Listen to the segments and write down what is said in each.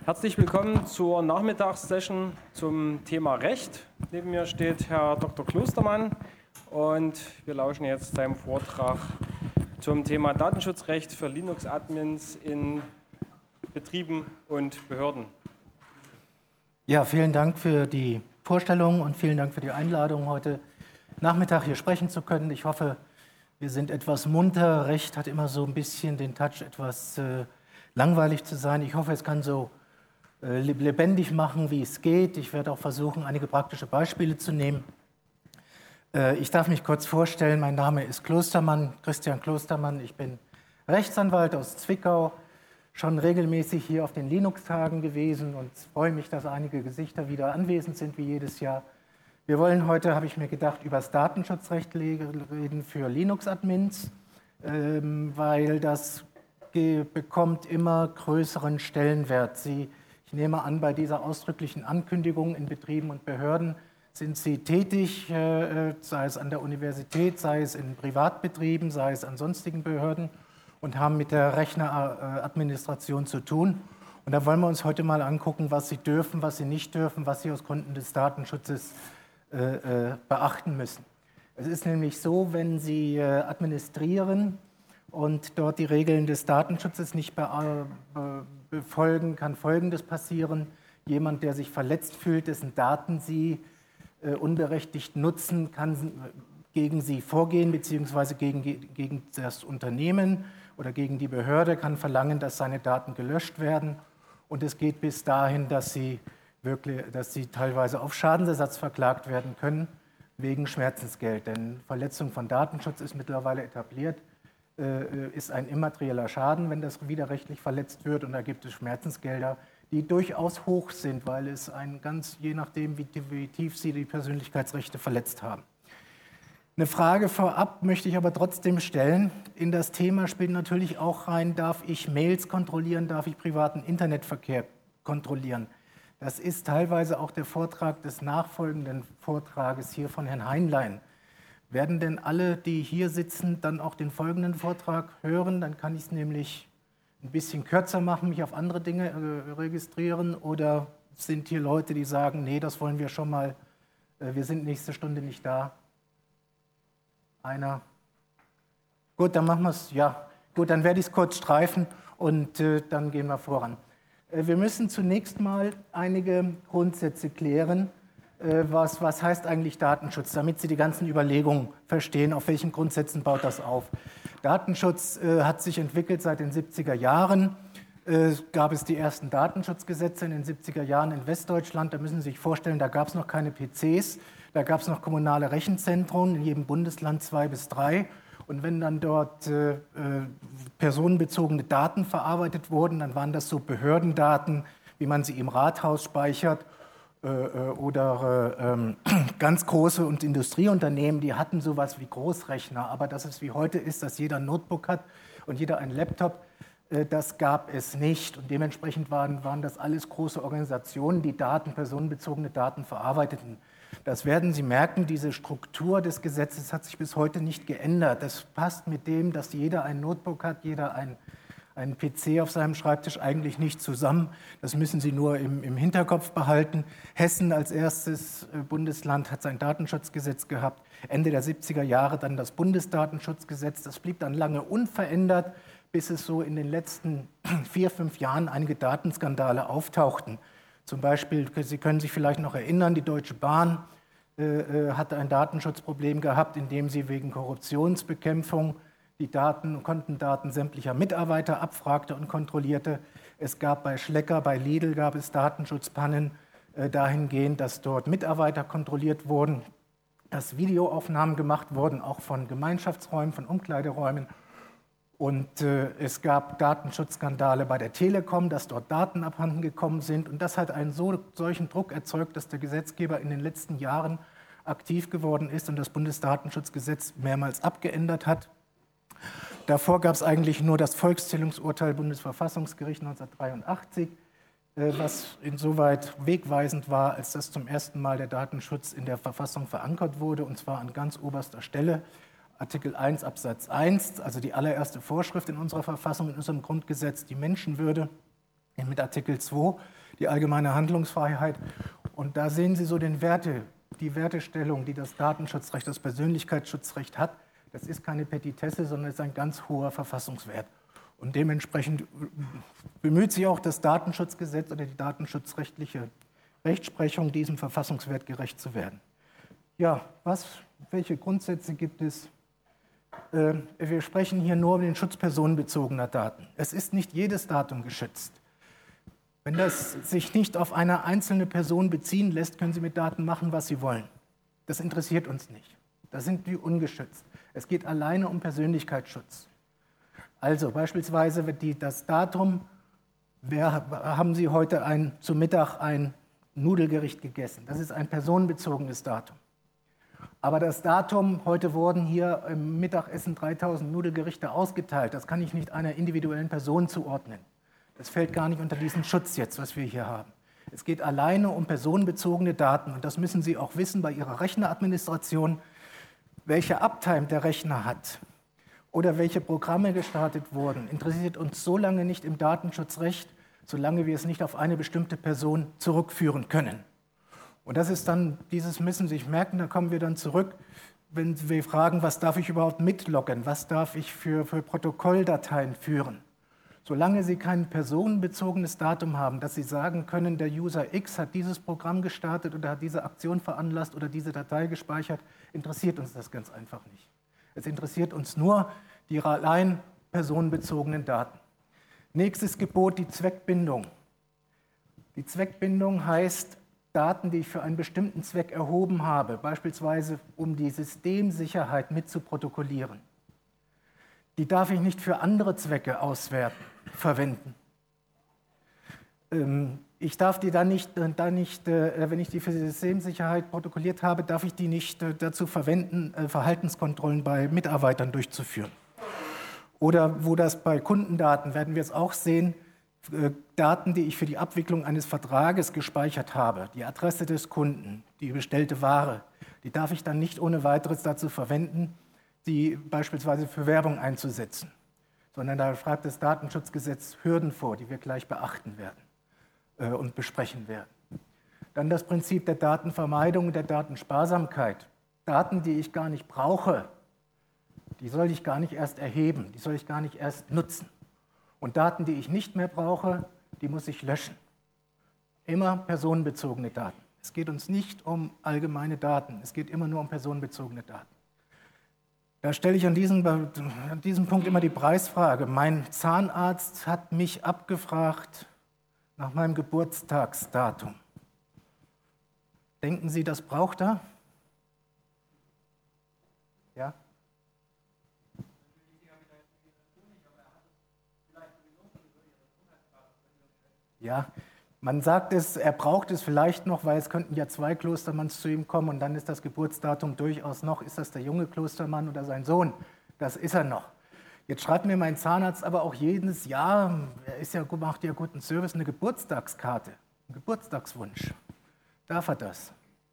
Herzlich willkommen zur Nachmittagssession zum Thema Recht. Neben mir steht Herr Dr. Klostermann und wir lauschen jetzt seinem Vortrag zum Thema Datenschutzrecht für Linux-Admins in Betrieben und Behörden. Ja, vielen Dank für die Vorstellung und vielen Dank für die Einladung, heute Nachmittag hier sprechen zu können. Ich hoffe, wir sind etwas munter. Recht hat immer so ein bisschen den Touch, etwas langweilig zu sein. Ich hoffe, es kann so lebendig machen, wie es geht. Ich werde auch versuchen, einige praktische Beispiele zu nehmen. Ich darf mich kurz vorstellen. Mein Name ist Klostermann, Christian Klostermann. Ich bin Rechtsanwalt aus Zwickau, schon regelmäßig hier auf den Linux-Tagen gewesen und freue mich, dass einige Gesichter wieder anwesend sind, wie jedes Jahr. Wir wollen heute, habe ich mir gedacht, über das Datenschutzrecht reden für Linux-Admins, weil das bekommt immer größeren Stellenwert. Ich nehme an, bei dieser ausdrücklichen Ankündigung in Betrieben und Behörden sind Sie tätig, sei es an der Universität, sei es in Privatbetrieben, sei es an sonstigen Behörden und haben mit der Rechneradministration zu tun. Und da wollen wir uns heute mal angucken, was Sie dürfen, was Sie nicht dürfen, was Sie aus Gründen des Datenschutzes beachten müssen. Es ist nämlich so, wenn Sie administrieren und dort die Regeln des Datenschutzes nicht befolgen, kann Folgendes passieren. Jemand, der sich verletzt fühlt, dessen Daten Sie unberechtigt nutzen, kann gegen Sie vorgehen, beziehungsweise gegen das Unternehmen oder gegen die Behörde, kann verlangen, dass seine Daten gelöscht werden. Und es geht bis dahin, dass Sie teilweise auf Schadensersatz verklagt werden können, wegen Schmerzensgeld. Denn Verletzung von Datenschutz ist mittlerweile etabliert, ist ein immaterieller Schaden, wenn das widerrechtlich verletzt wird. Und da gibt es Schmerzensgelder, die durchaus hoch sind, weil es je nachdem, wie tief Sie die Persönlichkeitsrechte verletzt haben. Eine Frage vorab möchte ich aber trotzdem stellen. In das Thema spielt natürlich auch rein, darf ich Mails kontrollieren, darf ich privaten Internetverkehr kontrollieren? Das ist teilweise auch der Vortrag des nachfolgenden Vortrages hier von Herrn Heinlein. Werden denn alle, die hier sitzen, dann auch den folgenden Vortrag hören? Dann kann ich es nämlich ein bisschen kürzer machen, mich auf andere Dinge registrieren. Oder sind hier Leute, die sagen, nee, das wollen wir schon mal, wir sind nächste Stunde nicht da? Einer? Gut, dann machen wir es, ja. Gut, dann werde ich es kurz streifen und dann gehen wir voran. Wir müssen zunächst mal einige Grundsätze klären. Was heißt eigentlich Datenschutz, damit Sie die ganzen Überlegungen verstehen, auf welchen Grundsätzen baut das auf. Datenschutz hat sich entwickelt seit den 70er Jahren. Gab es die ersten Datenschutzgesetze in den 70er Jahren in Westdeutschland. Da müssen Sie sich vorstellen, da gab es noch keine PCs, da gab es noch kommunale Rechenzentren, in jedem Bundesland 2 bis 3. Und wenn dann dort personenbezogene Daten verarbeitet wurden, dann waren das so Behördendaten, wie man sie im Rathaus speichert, oder ganz große und Industrieunternehmen, die hatten sowas wie Großrechner. Aber dass es wie heute ist, dass jeder ein Notebook hat und jeder einen Laptop, das gab es nicht. Und dementsprechend waren das alles große Organisationen, die personenbezogene Daten verarbeiteten. Das werden Sie merken, diese Struktur des Gesetzes hat sich bis heute nicht geändert. Das passt mit dem, dass jeder ein Notebook hat, jeder einen PC auf seinem Schreibtisch, eigentlich nicht zusammen. Das müssen Sie nur im Hinterkopf behalten. Hessen als erstes Bundesland hat sein Datenschutzgesetz gehabt. Ende der 70er Jahre dann das Bundesdatenschutzgesetz. Das blieb dann lange unverändert, bis es so in den letzten 4, 5 Jahren einige Datenskandale auftauchten. Zum Beispiel, Sie können sich vielleicht noch erinnern, die Deutsche Bahn hatte ein Datenschutzproblem gehabt, indem sie wegen Korruptionsbekämpfung die Kontendaten sämtlicher Mitarbeiter abfragte und kontrollierte. Es gab bei Schlecker, bei Lidl gab es Datenschutzpannen dahingehend, dass dort Mitarbeiter kontrolliert wurden, dass Videoaufnahmen gemacht wurden, auch von Gemeinschaftsräumen, von Umkleideräumen. Und es gab Datenschutzskandale bei der Telekom, dass dort Daten abhanden gekommen sind. Und das hat einen solchen Druck erzeugt, dass der Gesetzgeber in den letzten Jahren aktiv geworden ist und das Bundesdatenschutzgesetz mehrmals abgeändert hat. Davor gab es eigentlich nur das Volkszählungsurteil Bundesverfassungsgericht 1983, was insoweit wegweisend war, als das zum ersten Mal der Datenschutz in der Verfassung verankert wurde, und zwar an ganz oberster Stelle. Artikel 1 Absatz 1, also die allererste Vorschrift in unserer Verfassung, in unserem Grundgesetz, die Menschenwürde. mit Artikel 2, die allgemeine Handlungsfreiheit. Und da sehen Sie so die Wertestellung, die das Datenschutzrecht, das Persönlichkeitsschutzrecht hat. Das ist keine Petitesse, sondern es ist ein ganz hoher Verfassungswert. Und dementsprechend bemüht sich auch das Datenschutzgesetz oder die datenschutzrechtliche Rechtsprechung, diesem Verfassungswert gerecht zu werden. Ja, welche Grundsätze gibt es? Wir sprechen hier nur über den Schutz personenbezogener Daten. Es ist nicht jedes Datum geschützt. Wenn das sich nicht auf eine einzelne Person beziehen lässt, können Sie mit Daten machen, was Sie wollen. Das interessiert uns nicht. Da sind wir ungeschützt. Es geht alleine um Persönlichkeitsschutz. Also beispielsweise das Datum, haben Sie heute zu Mittag ein Nudelgericht gegessen. Das ist ein personenbezogenes Datum. Aber das Datum, heute wurden hier im Mittagessen 3000 Nudelgerichte ausgeteilt, das kann ich nicht einer individuellen Person zuordnen. Das fällt gar nicht unter diesen Schutz jetzt, was wir hier haben. Es geht alleine um personenbezogene Daten. Und das müssen Sie auch wissen bei Ihrer Rechneradministration, welche Uptime der Rechner hat oder welche Programme gestartet wurden, interessiert uns so lange nicht im Datenschutzrecht, solange wir es nicht auf eine bestimmte Person zurückführen können. Und das ist dann, dieses müssen Sie sich merken, da kommen wir dann zurück, wenn wir fragen, was darf ich überhaupt mitloggen, was darf ich für Protokolldateien führen. Solange Sie kein personenbezogenes Datum haben, dass Sie sagen können, der User X hat dieses Programm gestartet oder hat diese Aktion veranlasst oder diese Datei gespeichert, interessiert uns das ganz einfach nicht. Es interessiert uns nur die allein personenbezogenen Daten. Nächstes Gebot, die Zweckbindung. Die Zweckbindung heißt, Daten, die ich für einen bestimmten Zweck erhoben habe, beispielsweise um die Systemsicherheit mitzuprotokollieren, die darf ich nicht für andere Zwecke verwenden. Ich darf die dann nicht, wenn ich die für die Systemsicherheit protokolliert habe, darf ich die nicht dazu verwenden, Verhaltenskontrollen bei Mitarbeitern durchzuführen. Oder wo das bei Kundendaten, werden wir es auch sehen, Daten, die ich für die Abwicklung eines Vertrages gespeichert habe, die Adresse des Kunden, die bestellte Ware, die darf ich dann nicht ohne weiteres dazu verwenden, die beispielsweise für Werbung einzusetzen, sondern da schreibt das Datenschutzgesetz Hürden vor, die wir gleich beachten werden und besprechen werden. Dann das Prinzip der Datenvermeidung und der Datensparsamkeit. Daten, die ich gar nicht brauche, die soll ich gar nicht erst erheben, die soll ich gar nicht erst nutzen. Und Daten, die ich nicht mehr brauche, die muss ich löschen. Immer personenbezogene Daten. Es geht uns nicht um allgemeine Daten, es geht immer nur um personenbezogene Daten. Da stelle ich an diesem Punkt immer die Preisfrage. Mein Zahnarzt hat mich abgefragt nach meinem Geburtstagsdatum. Denken Sie, das braucht er? Ja? Ja, man sagt es, er braucht es vielleicht noch, weil es könnten ja 2 Klostermanns zu ihm kommen und dann ist das Geburtsdatum durchaus noch, ist das der junge Klostermann oder sein Sohn? Das ist er noch. Jetzt schreibt mir mein Zahnarzt aber auch jedes Jahr, macht ja guten Service, eine Geburtstagskarte, einen Geburtstagswunsch. Darf er das?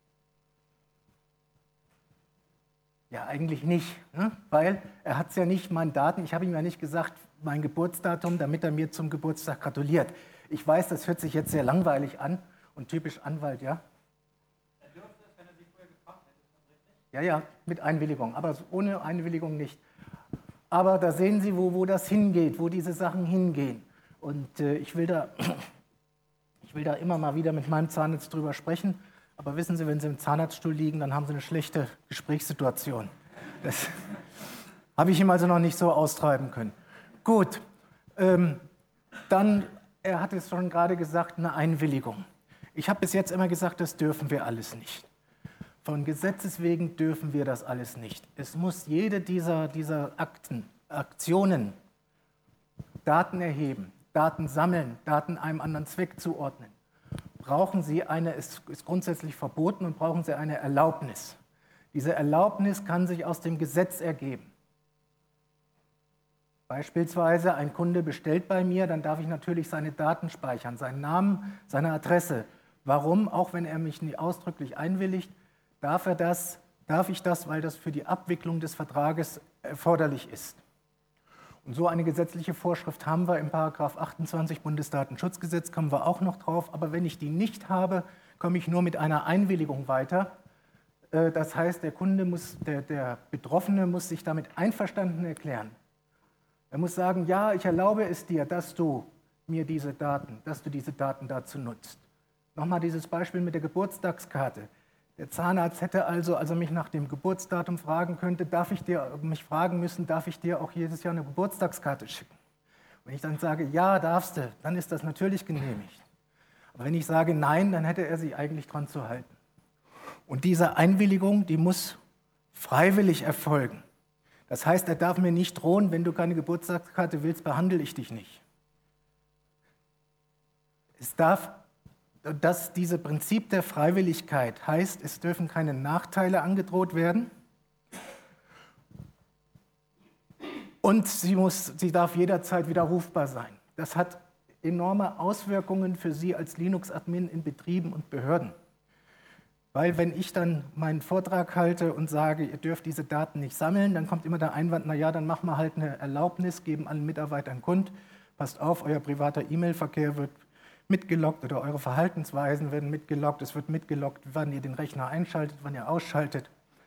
Ja, eigentlich nicht, ne? Weil er hat es ja nicht, meine Daten, ich habe ihm ja nicht gesagt, mein Geburtsdatum, damit er mir zum Geburtstag gratuliert. Ich weiß, das hört sich jetzt sehr langweilig an und typisch Anwalt, ja? Er dürfte es, wenn er sich vorher gefragt hätte, ist das richtig? Ja, ja, mit Einwilligung, aber ohne Einwilligung nicht. Aber da sehen Sie, wo das hingeht, wo diese Sachen hingehen. Und ich will da immer mal wieder mit meinem Zahnarzt drüber sprechen. Aber wissen Sie, wenn Sie im Zahnarztstuhl liegen, dann haben Sie eine schlechte Gesprächssituation. Das habe ich ihm also noch nicht so austreiben können. Gut, dann, er hat es schon gerade gesagt, eine Einwilligung. Ich habe bis jetzt immer gesagt, das dürfen wir alles nicht. Von Gesetzes wegen dürfen wir das alles nicht. Es muss jede dieser Aktionen Daten erheben, Daten sammeln, Daten einem anderen Zweck zuordnen. Brauchen Sie ist grundsätzlich verboten und brauchen Sie eine Erlaubnis. Diese Erlaubnis kann sich aus dem Gesetz ergeben. Beispielsweise ein Kunde bestellt bei mir, dann darf ich natürlich seine Daten speichern, seinen Namen, seine Adresse. Warum? Auch wenn er mich nie ausdrücklich einwilligt, darf ich das, weil das für die Abwicklung des Vertrages erforderlich ist. Und so eine gesetzliche Vorschrift haben wir im § 28 Bundesdatenschutzgesetz, kommen wir auch noch drauf. Aber wenn ich die nicht habe, komme ich nur mit einer Einwilligung weiter. Das heißt, der Betroffene muss sich damit einverstanden erklären. Er muss sagen, ja, ich erlaube es dir, dass du diese Daten dazu nutzt. Nochmal dieses Beispiel mit der Geburtstagskarte. Der Zahnarzt hätte also, als er mich nach dem Geburtsdatum fragen könnte, darf ich dir auch jedes Jahr eine Geburtstagskarte schicken? Wenn ich dann sage, ja, darfst du, dann ist das natürlich genehmigt. Aber wenn ich sage nein, dann hätte er sich eigentlich dran zu halten. Und diese Einwilligung, die muss freiwillig erfolgen. Das heißt, er darf mir nicht drohen, wenn du keine Geburtstagskarte willst, behandle ich dich nicht. Dieses Prinzip der Freiwilligkeit heißt, es dürfen keine Nachteile angedroht werden und sie darf jederzeit widerrufbar sein. Das hat enorme Auswirkungen für Sie als Linux-Admin in Betrieben und Behörden. Weil wenn ich dann meinen Vortrag halte und sage, ihr dürft diese Daten nicht sammeln, dann kommt immer der Einwand, naja, dann machen wir halt eine Erlaubnis, geben allen Mitarbeitern kund, passt auf, euer privater E-Mail-Verkehr wird mitgeloggt oder eure Verhaltensweisen werden mitgeloggt, es wird mitgeloggt, wann ihr den Rechner einschaltet, wann ihr ausschaltet.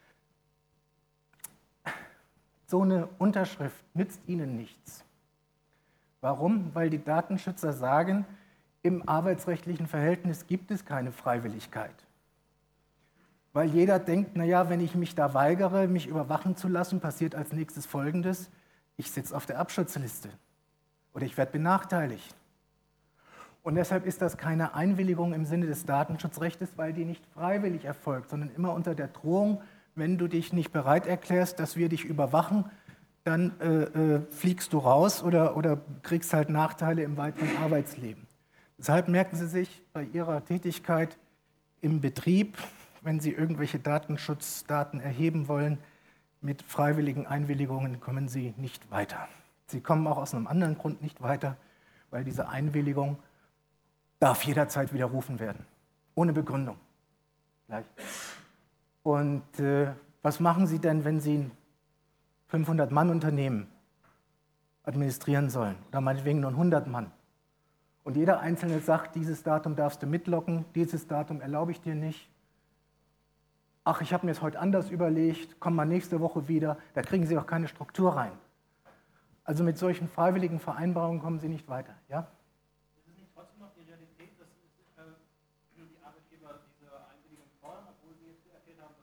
So eine Unterschrift nützt Ihnen nichts. Warum? Weil die Datenschützer sagen, im arbeitsrechtlichen Verhältnis gibt es keine Freiwilligkeit. Weil jeder denkt, naja, wenn ich mich da weigere, mich überwachen zu lassen, passiert als nächstes Folgendes: Ich sitze auf der Abschutzliste oder ich werde benachteiligt. Und deshalb ist das keine Einwilligung im Sinne des Datenschutzrechts, weil die nicht freiwillig erfolgt, sondern immer unter der Drohung, wenn du dich nicht bereit erklärst, dass wir dich überwachen, dann fliegst du raus oder kriegst halt Nachteile im weiteren Arbeitsleben. Deshalb merken Sie sich bei Ihrer Tätigkeit im Betrieb, wenn Sie irgendwelche Datenschutzdaten erheben wollen, mit freiwilligen Einwilligungen kommen Sie nicht weiter. Sie kommen auch aus einem anderen Grund nicht weiter, weil diese Einwilligung darf jederzeit widerrufen werden, ohne Begründung. Gleich. Und was machen Sie denn, wenn Sie ein 500-Mann-Unternehmen administrieren sollen oder meinetwegen nur 100 Mann? Und jeder Einzelne sagt, dieses Datum darfst du mitloggen, dieses Datum erlaube ich dir nicht. Ach, ich habe mir es heute anders überlegt, komm mal nächste Woche wieder, da kriegen Sie auch keine Struktur rein. Also mit solchen freiwilligen Vereinbarungen kommen Sie nicht weiter. Ja? Ist es nicht trotzdem noch die Realität, dass die Arbeitgeber diese Einwilligung fordern, obwohl Sie jetzt erklärt haben,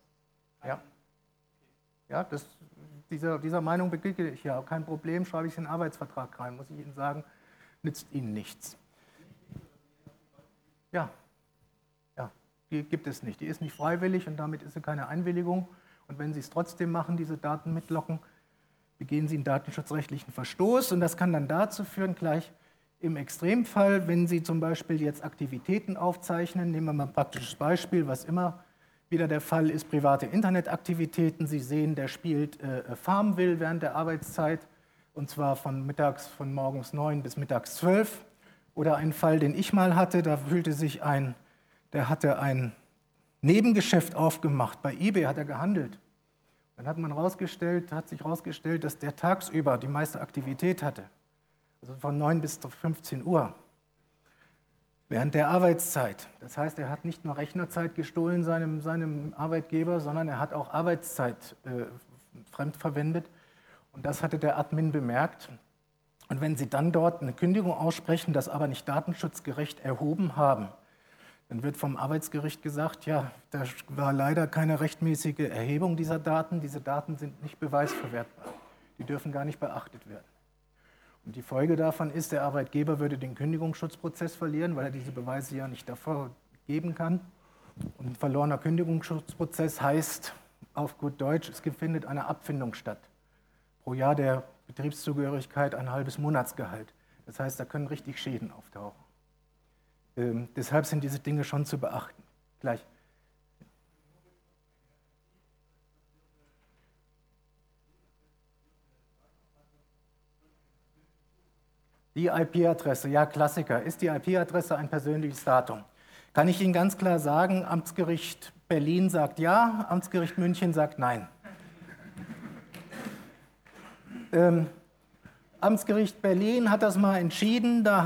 dass Ja, dieser Meinung begegne ich ja. Kein Problem, schreibe ich es in den Arbeitsvertrag rein, muss ich Ihnen sagen, nützt Ihnen nichts. Ja. Die gibt es nicht. Die ist nicht freiwillig und damit ist sie keine Einwilligung. Und wenn Sie es trotzdem machen, diese Daten mitlocken, begehen Sie einen datenschutzrechtlichen Verstoß. Und das kann dann dazu führen, gleich im Extremfall, wenn Sie zum Beispiel jetzt Aktivitäten aufzeichnen, nehmen wir mal ein praktisches Beispiel, was immer wieder der Fall ist, private Internetaktivitäten. Sie sehen, der spielt Farmville während der Arbeitszeit, und zwar von morgens 9 bis mittags 12. Oder ein Fall, den ich mal hatte, da fühlte sich der hatte ein Nebengeschäft aufgemacht. Bei eBay hat er gehandelt. Dann hat sich herausgestellt, dass der tagsüber die meiste Aktivität hatte. Also von 9 bis 15 Uhr. Während der Arbeitszeit. Das heißt, er hat nicht nur Rechnerzeit gestohlen seinem Arbeitgeber, sondern er hat auch Arbeitszeit fremd verwendet. Und das hatte der Admin bemerkt. Und wenn Sie dann dort eine Kündigung aussprechen, das aber nicht datenschutzgerecht erhoben haben, dann wird vom Arbeitsgericht gesagt, ja, da war leider keine rechtmäßige Erhebung dieser Daten. Diese Daten sind nicht beweisverwertbar. Die dürfen gar nicht beachtet werden. Und die Folge davon ist, der Arbeitgeber würde den Kündigungsschutzprozess verlieren, weil er diese Beweise ja nicht davor geben kann. Und ein verlorener Kündigungsschutzprozess heißt, auf gut Deutsch, es findet eine Abfindung statt. Pro Jahr der Betriebszugehörigkeit ein halbes Monatsgehalt. Das heißt, da können richtig Schäden auftauchen. Deshalb sind diese Dinge schon zu beachten. Gleich. Die IP-Adresse, ja, Klassiker. Ist die IP-Adresse ein persönliches Datum? Kann ich Ihnen ganz klar sagen, Amtsgericht Berlin sagt ja, Amtsgericht München sagt nein. Amtsgericht Berlin hat das mal entschieden. Da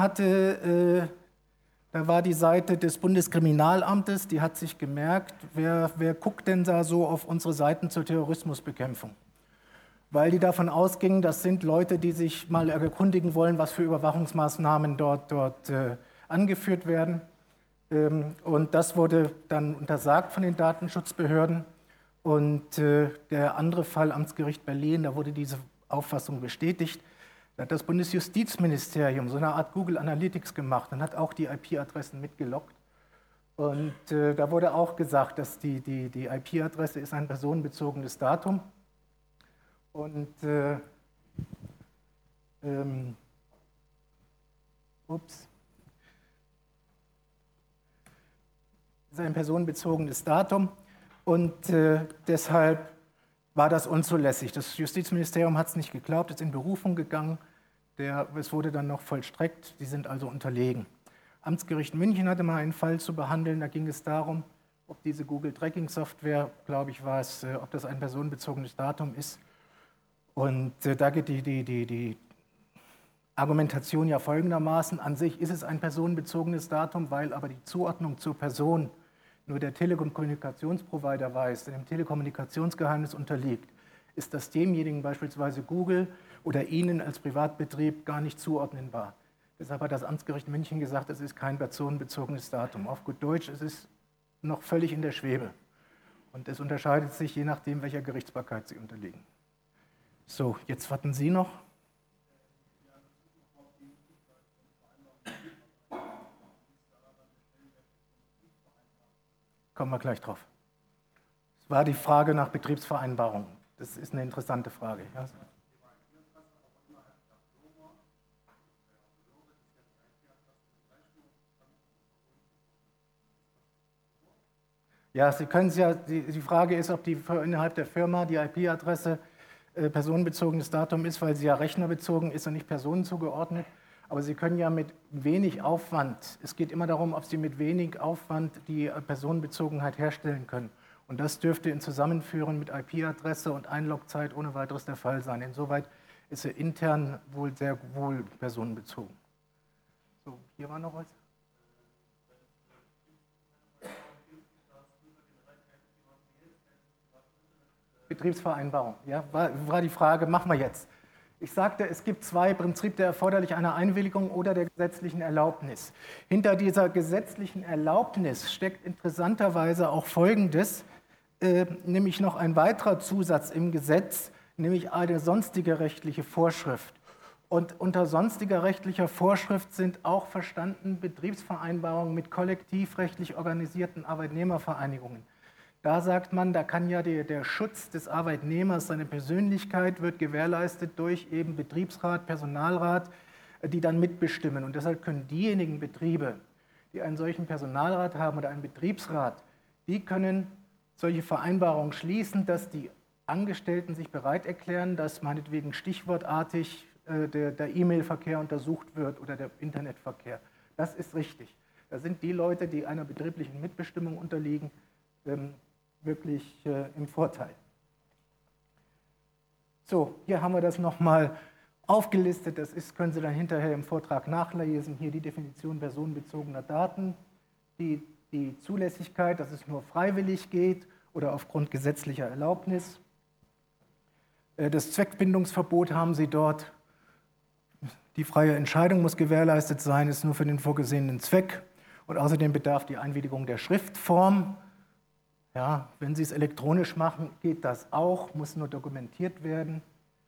war die Seite des Bundeskriminalamtes, die hat sich gemerkt, wer guckt denn da so auf unsere Seiten zur Terrorismusbekämpfung? Weil die davon ausgingen, das sind Leute, die sich mal erkundigen wollen, was für Überwachungsmaßnahmen dort angeführt werden. Und das wurde dann untersagt von den Datenschutzbehörden. Und der andere Fall, Amtsgericht Berlin, da wurde diese Auffassung bestätigt. Da hat das Bundesjustizministerium so eine Art Google Analytics gemacht und hat auch die IP-Adressen mitgeloggt. Und da wurde auch gesagt, dass die IP-Adresse ist ein personenbezogenes Datum. Und ist ein personenbezogenes Datum und deshalb war das unzulässig. Das Justizministerium hat es nicht geglaubt, ist in Berufung gegangen. Es wurde dann noch vollstreckt, die sind also unterlegen. Amtsgericht München hatte mal einen Fall zu behandeln, da ging es darum, ob diese Google-Tracking-Software, glaube ich, war es, ob das ein personenbezogenes Datum ist. Und da geht die Argumentation ja folgendermaßen: An sich ist es ein personenbezogenes Datum, weil aber die Zuordnung zur Person nur der Telekommunikationsprovider weiß, der dem Telekommunikationsgeheimnis unterliegt, ist das demjenigen, beispielsweise Google oder Ihnen als Privatbetrieb, gar nicht zuordnenbar. Deshalb hat das Amtsgericht München gesagt, es ist kein personenbezogenes Datum. Auf gut Deutsch, es ist noch völlig in der Schwebe. Und es unterscheidet sich je nachdem, welcher Gerichtsbarkeit Sie unterliegen. So, jetzt warten Sie noch. Kommen wir gleich drauf. Es war die Frage nach Betriebsvereinbarung. Das ist eine interessante Frage. Ja. Ja, Sie können es ja, die Frage ist, ob die innerhalb der Firma die IP-Adresse personenbezogenes Datum ist, weil sie ja rechnerbezogen ist und nicht personenzugeordnet. Aber Sie können ja mit wenig Aufwand, es geht immer darum, ob Sie mit wenig Aufwand die Personenbezogenheit herstellen können. Und das dürfte in Zusammenführen mit IP-Adresse und Einlogzeit ohne weiteres der Fall sein. Insoweit ist sie intern wohl sehr wohl personenbezogen. So, hier war noch was. Betriebsvereinbarung, ja, war die Frage, machen wir jetzt. Ich sagte, es gibt zwei Prinzipien der erforderlich einer Einwilligung oder der gesetzlichen Erlaubnis. Hinter dieser gesetzlichen Erlaubnis steckt interessanterweise auch Folgendes, nämlich noch ein weiterer Zusatz im Gesetz, nämlich eine sonstige rechtliche Vorschrift. Und unter sonstiger rechtlicher Vorschrift sind auch verstanden Betriebsvereinbarungen mit kollektivrechtlich organisierten Arbeitnehmervereinigungen. Da sagt man, da kann ja der Schutz des Arbeitnehmers, seine Persönlichkeit wird gewährleistet durch eben Betriebsrat, Personalrat, die dann mitbestimmen. Und deshalb können diejenigen Betriebe, die einen solchen Personalrat haben oder einen Betriebsrat, die können solche Vereinbarungen schließen, dass die Angestellten sich bereit erklären, dass meinetwegen stichwortartig der E-Mail-Verkehr untersucht wird oder der Internetverkehr. Das ist richtig. Da sind die Leute, die einer betrieblichen Mitbestimmung unterliegen, wirklich im Vorteil. So, hier haben wir das nochmal aufgelistet. Das können Sie dann hinterher im Vortrag nachlesen. Hier die Definition personenbezogener Daten, die Zulässigkeit, dass es nur freiwillig geht oder aufgrund gesetzlicher Erlaubnis. Das Zweckbindungsverbot haben Sie dort. Die freie Entscheidung muss gewährleistet sein, ist nur für den vorgesehenen Zweck. Und außerdem bedarf die Einwilligung der Schriftform. Ja, wenn Sie es elektronisch machen, geht das auch, muss nur dokumentiert werden.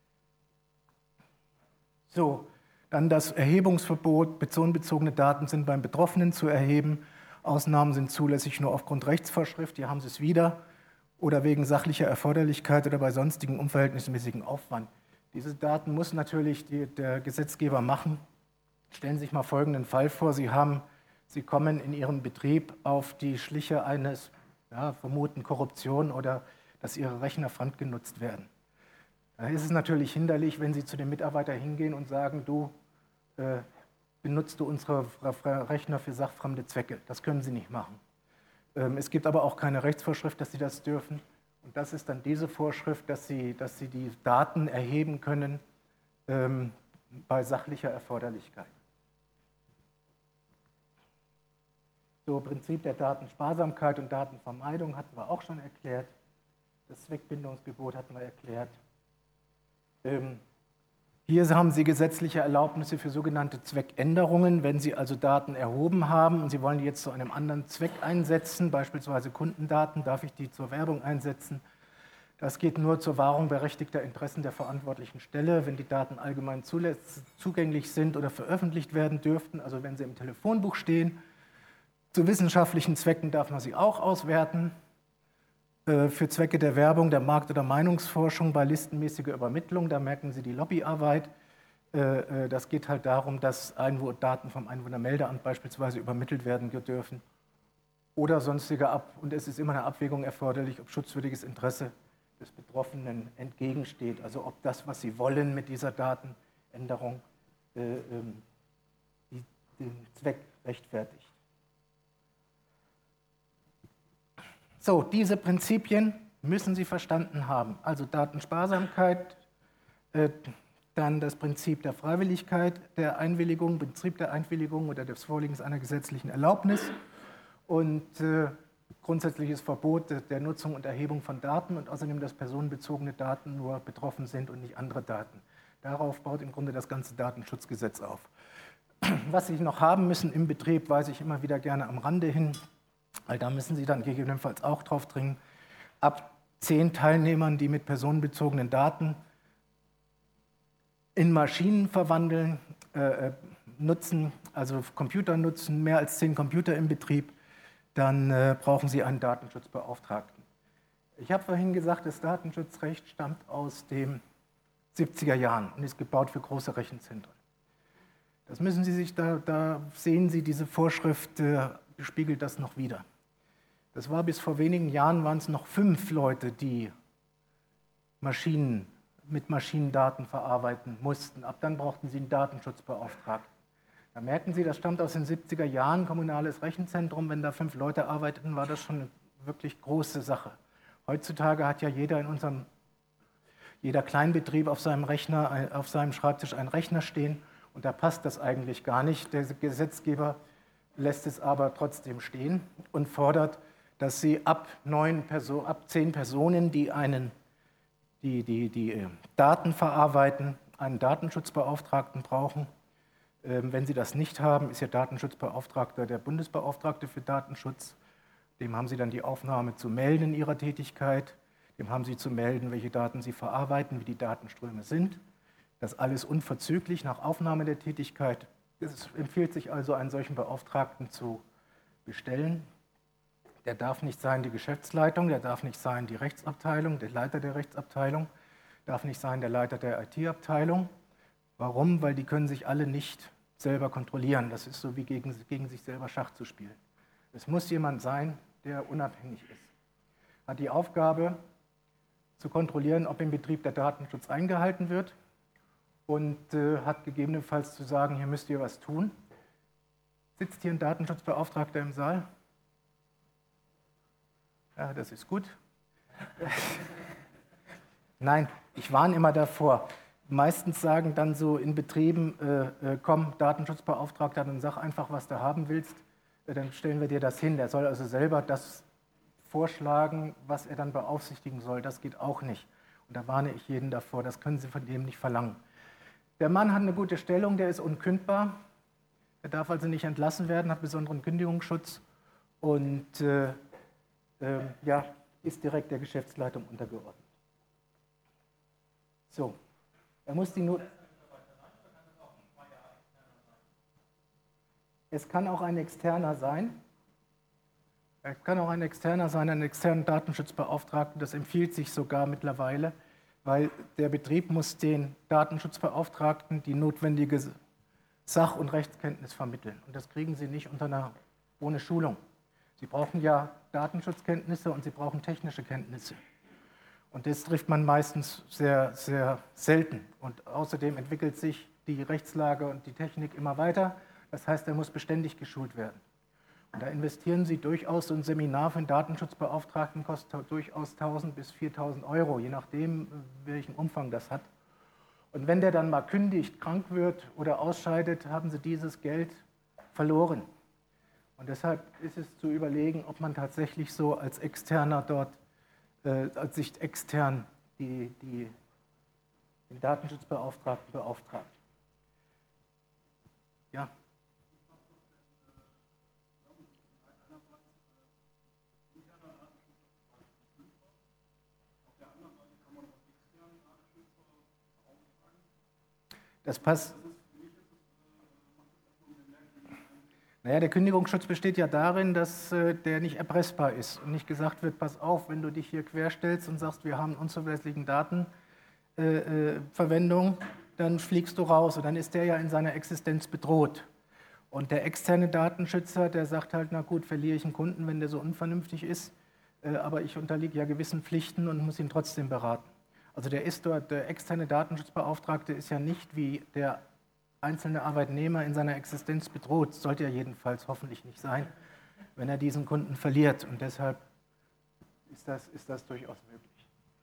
So, dann das Erhebungsverbot. Personenbezogene Daten sind beim Betroffenen zu erheben. Ausnahmen sind zulässig nur aufgrund Rechtsvorschrift, hier haben Sie es wieder. Oder wegen sachlicher Erforderlichkeit oder bei sonstigen unverhältnismäßigen Aufwand. Diese Daten muss natürlich der Gesetzgeber machen. Stellen Sie sich mal folgenden Fall vor. Sie kommen in Ihrem Betrieb auf die Schliche eines vermuten Korruption oder dass Ihre Rechner fremdgenutzt werden. Da ist es natürlich hinderlich, wenn Sie zu dem Mitarbeiter hingehen und sagen, du benutzt du unsere Rechner für sachfremde Zwecke. Das können Sie nicht machen. Es gibt aber auch keine Rechtsvorschrift, dass Sie das dürfen. Und das ist dann diese Vorschrift, dass Sie die Daten erheben können bei sachlicher Erforderlichkeit. So, Prinzip der Datensparsamkeit und Datenvermeidung hatten wir auch schon erklärt. Das Zweckbindungsgebot hatten wir erklärt. Hier haben Sie gesetzliche Erlaubnisse für sogenannte Zweckänderungen. Wenn Sie also Daten erhoben haben und Sie wollen die jetzt zu einem anderen Zweck einsetzen, beispielsweise Kundendaten, darf ich die zur Werbung einsetzen. Das geht nur zur Wahrung berechtigter Interessen der verantwortlichen Stelle, wenn die Daten allgemein zugänglich sind oder veröffentlicht werden dürften, also wenn sie im Telefonbuch stehen. Zu wissenschaftlichen Zwecken darf man sie auch auswerten. Für Zwecke der Werbung, der Markt- oder Meinungsforschung bei listenmäßiger Übermittlung, da merken Sie die Lobbyarbeit. Das geht halt darum, dass Daten vom Einwohnermeldeamt beispielsweise übermittelt werden dürfen oder sonstige und es ist immer eine Abwägung erforderlich, ob schutzwürdiges Interesse des Betroffenen entgegensteht, also ob das, was Sie wollen mit dieser Datenänderung, den Zweck rechtfertigt. So, diese Prinzipien müssen Sie verstanden haben. Also Datensparsamkeit, dann das Prinzip der Freiwilligkeit, der Einwilligung, Prinzip der Einwilligung oder des Vorliegens einer gesetzlichen Erlaubnis und grundsätzliches Verbot der Nutzung und Erhebung von Daten und außerdem, dass personenbezogene Daten nur betroffen sind und nicht andere Daten. Darauf baut im Grunde das ganze Datenschutzgesetz auf. Was Sie noch haben müssen im Betrieb, weise ich immer wieder gerne am Rande hin, weil da müssen Sie dann gegebenenfalls auch drauf dringen, ab 10 Teilnehmern, die mit personenbezogenen Daten in Maschinen verwandeln, nutzen, also Computer nutzen, mehr als 10 Computer im Betrieb, dann brauchen Sie einen Datenschutzbeauftragten. Ich habe vorhin gesagt, das Datenschutzrecht stammt aus den 70er Jahren und ist gebaut für große Rechenzentren. Das müssen Sie sich, da sehen Sie diese Vorschrift, spiegelt das noch wider. Das war bis vor wenigen Jahren, waren es noch 5 Leute, die mit Maschinendaten verarbeiten mussten. Ab dann brauchten Sie einen Datenschutzbeauftragten. Da merken Sie, das stammt aus den 70er Jahren, kommunales Rechenzentrum. Wenn da 5 Leute arbeiteten, war das schon eine wirklich große Sache. Heutzutage hat ja jeder Kleinbetrieb auf seinem Rechner, auf seinem Schreibtisch einen Rechner stehen und da passt das eigentlich gar nicht. Der Gesetzgeber lässt es aber trotzdem stehen und fordert, dass Sie ab 10 Personen, die Daten verarbeiten, einen Datenschutzbeauftragten brauchen. Wenn Sie das nicht haben, ist Ihr Datenschutzbeauftragter der Bundesbeauftragte für Datenschutz. Dem haben Sie dann die Aufnahme zu melden in Ihrer Tätigkeit. Dem haben Sie zu melden, welche Daten Sie verarbeiten, wie die Datenströme sind. Das alles unverzüglich nach Aufnahme der Tätigkeit. Es empfiehlt sich also, einen solchen Beauftragten zu bestellen. Der darf nicht sein die Geschäftsleitung, der darf nicht sein die Rechtsabteilung, der Leiter der Rechtsabteilung, darf nicht sein der Leiter der IT-Abteilung. Warum? Weil die können sich alle nicht selber kontrollieren. Das ist so wie gegen sich selber Schach zu spielen. Es muss jemand sein, der unabhängig ist. Hat die Aufgabe zu kontrollieren, ob im Betrieb der Datenschutz eingehalten wird und hat gegebenenfalls zu sagen, hier müsst ihr was tun. Sitzt hier ein Datenschutzbeauftragter im Saal? Ja, das ist gut. Nein, ich warne immer davor. Meistens sagen dann so in Betrieben, komm, Datenschutzbeauftragter, dann sag einfach, was du haben willst, dann stellen wir dir das hin. Der soll also selber das vorschlagen, was er dann beaufsichtigen soll. Das geht auch nicht. Und da warne ich jeden davor, das können Sie von dem nicht verlangen. Der Mann hat eine gute Stellung, der ist unkündbar. Er darf also nicht entlassen werden, hat besonderen Kündigungsschutz und ist direkt der Geschäftsleitung untergeordnet. So, er muss die Not. Es kann auch ein Externer sein. Er kann auch ein Externer sein, einen externen Datenschutzbeauftragten. Das empfiehlt sich sogar mittlerweile, weil der Betrieb muss den Datenschutzbeauftragten die notwendige Sach- und Rechtskenntnis vermitteln. Und das kriegen Sie nicht ohne Schulung. Sie brauchen ja Datenschutzkenntnisse und Sie brauchen technische Kenntnisse. Und das trifft man meistens sehr, sehr selten. Und außerdem entwickelt sich die Rechtslage und die Technik immer weiter. Das heißt, er muss beständig geschult werden. Und da investieren Sie durchaus, so ein Seminar für einen Datenschutzbeauftragten kostet durchaus 1.000 bis 4.000 Euro, je nachdem, welchen Umfang das hat. Und wenn der dann mal kündigt, krank wird oder ausscheidet, haben Sie dieses Geld verloren. Und deshalb ist es zu überlegen, ob man tatsächlich so als Externer dort, als Sicht extern den Datenschutzbeauftragten beauftragt. Ja. Das passt. Naja, der Kündigungsschutz besteht ja darin, dass der nicht erpressbar ist und nicht gesagt wird, pass auf, wenn du dich hier querstellst und sagst, wir haben unzuverlässigen Datenverwendung, dann fliegst du raus und dann ist der ja in seiner Existenz bedroht. Und der externe Datenschützer, der sagt halt, na gut, verliere ich einen Kunden, wenn der so unvernünftig ist, aber ich unterliege ja gewissen Pflichten und muss ihn trotzdem beraten. Also der externe Datenschutzbeauftragte ist ja nicht wie der einzelne Arbeitnehmer in seiner Existenz bedroht, sollte er jedenfalls hoffentlich nicht sein, wenn er diesen Kunden verliert. Und deshalb ist das durchaus möglich.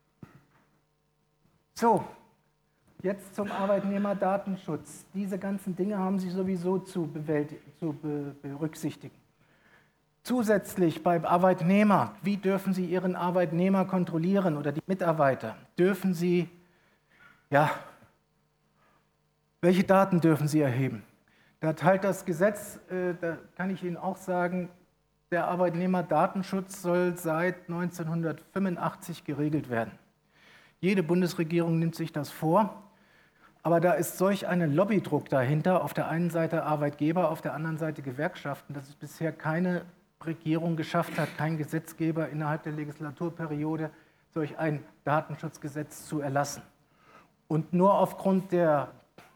So, jetzt zum Arbeitnehmerdatenschutz. Diese ganzen Dinge haben Sie sowieso zu berücksichtigen. Zusätzlich beim Arbeitnehmer, wie dürfen Sie Ihren Arbeitnehmer kontrollieren oder die Mitarbeiter? Dürfen Sie, ja, welche Daten dürfen Sie erheben? Da teilt das Gesetz, da kann ich Ihnen auch sagen, der Arbeitnehmerdatenschutz soll seit 1985 geregelt werden. Jede Bundesregierung nimmt sich das vor, aber da ist solch ein Lobbydruck dahinter, auf der einen Seite Arbeitgeber, auf der anderen Seite Gewerkschaften, dass es bisher keine Regierung geschafft hat, kein Gesetzgeber innerhalb der Legislaturperiode solch ein Datenschutzgesetz zu erlassen. Und nur aufgrund der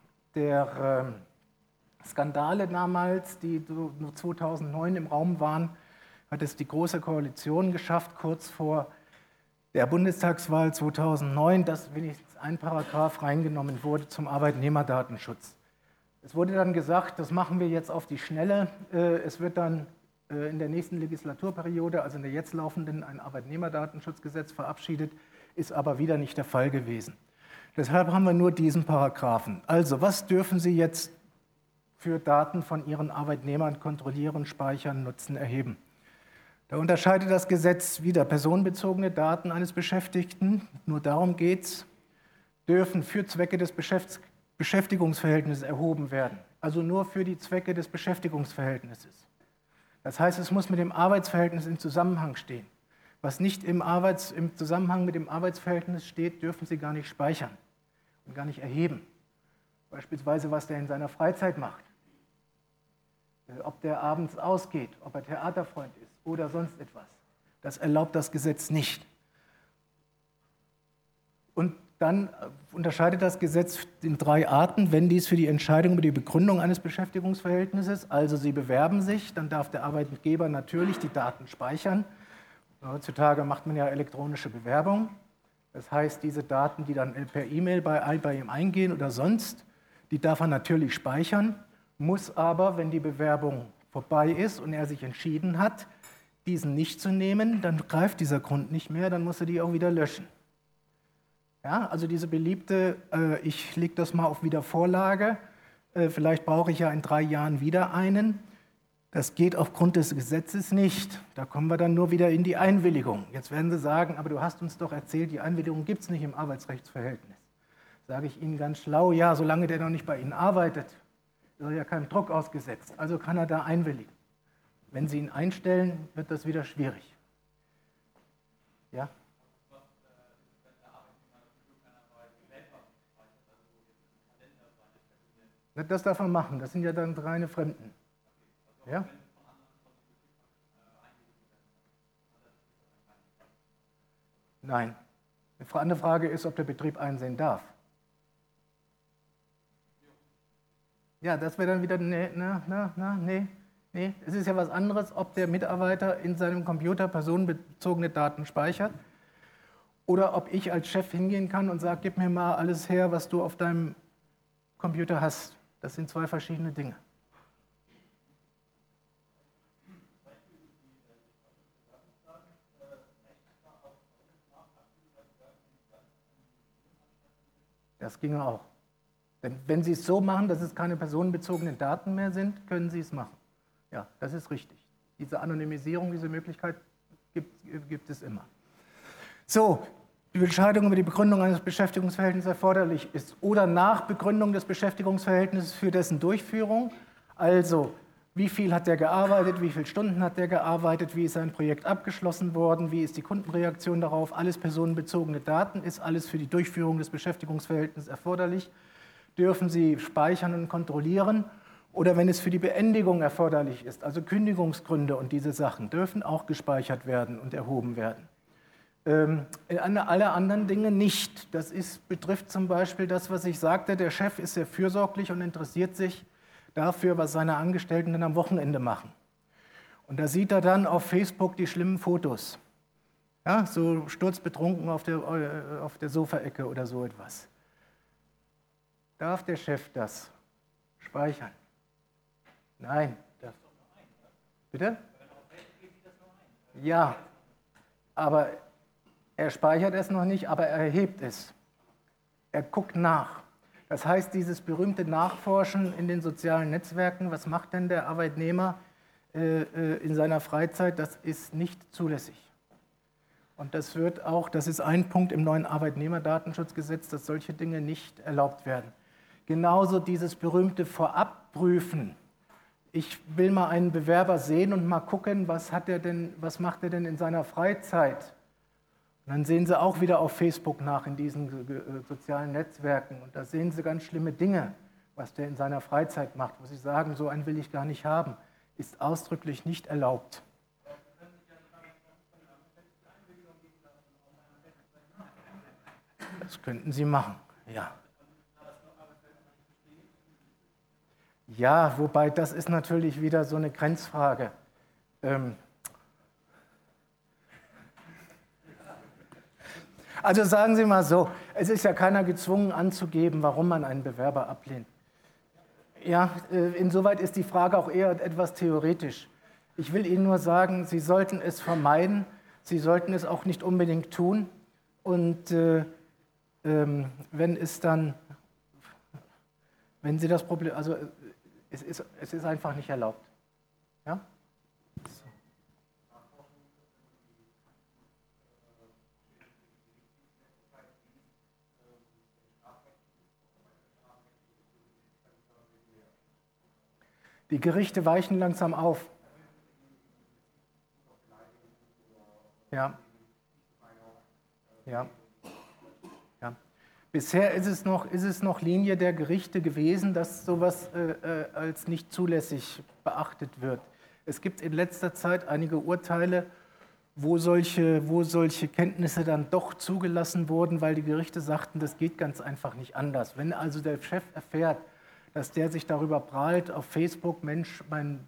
Skandale damals, die nur 2009 im Raum waren, hat es die Große Koalition geschafft, kurz vor der Bundestagswahl 2009, dass wenigstens ein Paragraph reingenommen wurde zum Arbeitnehmerdatenschutz. Es wurde dann gesagt, das machen wir jetzt auf die Schnelle. Es wird dann in der nächsten Legislaturperiode, also in der jetzt laufenden, ein Arbeitnehmerdatenschutzgesetz verabschiedet, ist aber wieder nicht der Fall gewesen. Deshalb haben wir nur diesen Paragraphen. Also, was dürfen Sie jetzt für Daten von Ihren Arbeitnehmern kontrollieren, speichern, nutzen, erheben? Da unterscheidet das Gesetz wieder personenbezogene Daten eines Beschäftigten, nur darum geht es, dürfen für Zwecke des Beschäftigungsverhältnisses erhoben werden, also nur für die Zwecke des Beschäftigungsverhältnisses. Das heißt, es muss mit dem Arbeitsverhältnis im Zusammenhang stehen. Was nicht im Zusammenhang mit dem Arbeitsverhältnis steht, dürfen Sie gar nicht speichern und gar nicht erheben. Beispielsweise, was der in seiner Freizeit macht, ob der abends ausgeht, ob er Theaterfreund ist oder sonst etwas. Das erlaubt das Gesetz nicht. Und dann unterscheidet das Gesetz in 3 Arten, wenn dies für die Entscheidung über die Begründung eines Beschäftigungsverhältnisses, also Sie bewerben sich, dann darf der Arbeitgeber natürlich die Daten speichern. Heutzutage macht man ja elektronische Bewerbung. Das heißt, diese Daten, die dann per E-Mail bei ihm eingehen oder sonst, die darf er natürlich speichern, muss aber, wenn die Bewerbung vorbei ist und er sich entschieden hat, diesen nicht zu nehmen, dann greift dieser Grund nicht mehr, dann muss er die auch wieder löschen. Ja, also diese beliebte, ich lege das mal auf Wiedervorlage, vielleicht brauche ich ja in 3 Jahren wieder einen. Das geht aufgrund des Gesetzes nicht. Da kommen wir dann nur wieder in die Einwilligung. Jetzt werden Sie sagen, aber du hast uns doch erzählt, die Einwilligung gibt es nicht im Arbeitsrechtsverhältnis. Sage ich Ihnen ganz schlau, ja, solange der noch nicht bei Ihnen arbeitet, ist er ja keinem Druck ausgesetzt. Also kann er da einwilligen. Wenn Sie ihn einstellen, wird das wieder schwierig. Ja? Das darf man machen, das sind ja dann reine Fremden. Ja? Nein. Eine andere Frage ist, ob der Betrieb einsehen darf. Ja, das wäre dann wieder, nee. Es ist ja was anderes, ob der Mitarbeiter in seinem Computer personenbezogene Daten speichert oder ob ich als Chef hingehen kann und sage, gib mir mal alles her, was du auf deinem Computer hast. Das sind 2 verschiedene Dinge. Das ginge auch. Denn wenn Sie es so machen, dass es keine personenbezogenen Daten mehr sind, können Sie es machen. Ja, das ist richtig. Diese Anonymisierung, diese Möglichkeit gibt es immer. So, die Entscheidung über die Begründung eines Beschäftigungsverhältnisses erforderlich ist oder nach Begründung des Beschäftigungsverhältnisses für dessen Durchführung. Also, wie viel hat der gearbeitet, wie viele Stunden hat der gearbeitet, wie ist sein Projekt abgeschlossen worden, wie ist die Kundenreaktion darauf, alles personenbezogene Daten, ist alles für die Durchführung des Beschäftigungsverhältnisses erforderlich, dürfen Sie speichern und kontrollieren. Oder wenn es für die Beendigung erforderlich ist, also Kündigungsgründe und diese Sachen, dürfen auch gespeichert werden und erhoben werden. Alle anderen Dinge nicht. Das betrifft zum Beispiel das, was ich sagte, der Chef ist sehr fürsorglich und interessiert sich dafür, was seine Angestellten dann am Wochenende machen. Und da sieht er dann auf Facebook die schlimmen Fotos. Ja, so sturzbetrunken auf der Sofaecke oder so etwas. Darf der Chef das speichern? Nein. Bitte? Ja, aber er speichert es noch nicht, aber er erhebt es. Er guckt nach. Das heißt, dieses berühmte Nachforschen in den sozialen Netzwerken, was macht denn der Arbeitnehmer in seiner Freizeit, das ist nicht zulässig. Und das ist ein Punkt im neuen Arbeitnehmerdatenschutzgesetz, dass solche Dinge nicht erlaubt werden. Genauso dieses berühmte Vorabprüfen. Ich will mal einen Bewerber sehen und mal gucken, was macht er denn in seiner Freizeit? Und dann sehen Sie auch wieder auf Facebook nach in diesen sozialen Netzwerken. Und da sehen Sie ganz schlimme Dinge, was der in seiner Freizeit macht, wo Sie sagen, so einen will ich gar nicht haben. Ist ausdrücklich nicht erlaubt. Das könnten Sie machen, ja. Ja, wobei das ist natürlich wieder so eine Grenzfrage. Also sagen Sie mal so, es ist ja keiner gezwungen anzugeben, warum man einen Bewerber ablehnt. Ja, insoweit ist die Frage auch eher etwas theoretisch. Ich will Ihnen nur sagen, Sie sollten es vermeiden, Sie sollten es auch nicht unbedingt tun. Und wenn Sie das Problem, also es ist einfach nicht erlaubt. Ja? Die Gerichte weichen langsam auf. Ja. Ja. Ja. Bisher ist es noch Linie der Gerichte gewesen, dass sowas als nicht zulässig beachtet wird. Es gibt in letzter Zeit einige Urteile, wo solche Kenntnisse dann doch zugelassen wurden, weil die Gerichte sagten, das geht ganz einfach nicht anders. Wenn also der Chef erfährt, dass der sich darüber prahlt auf Facebook, Mensch,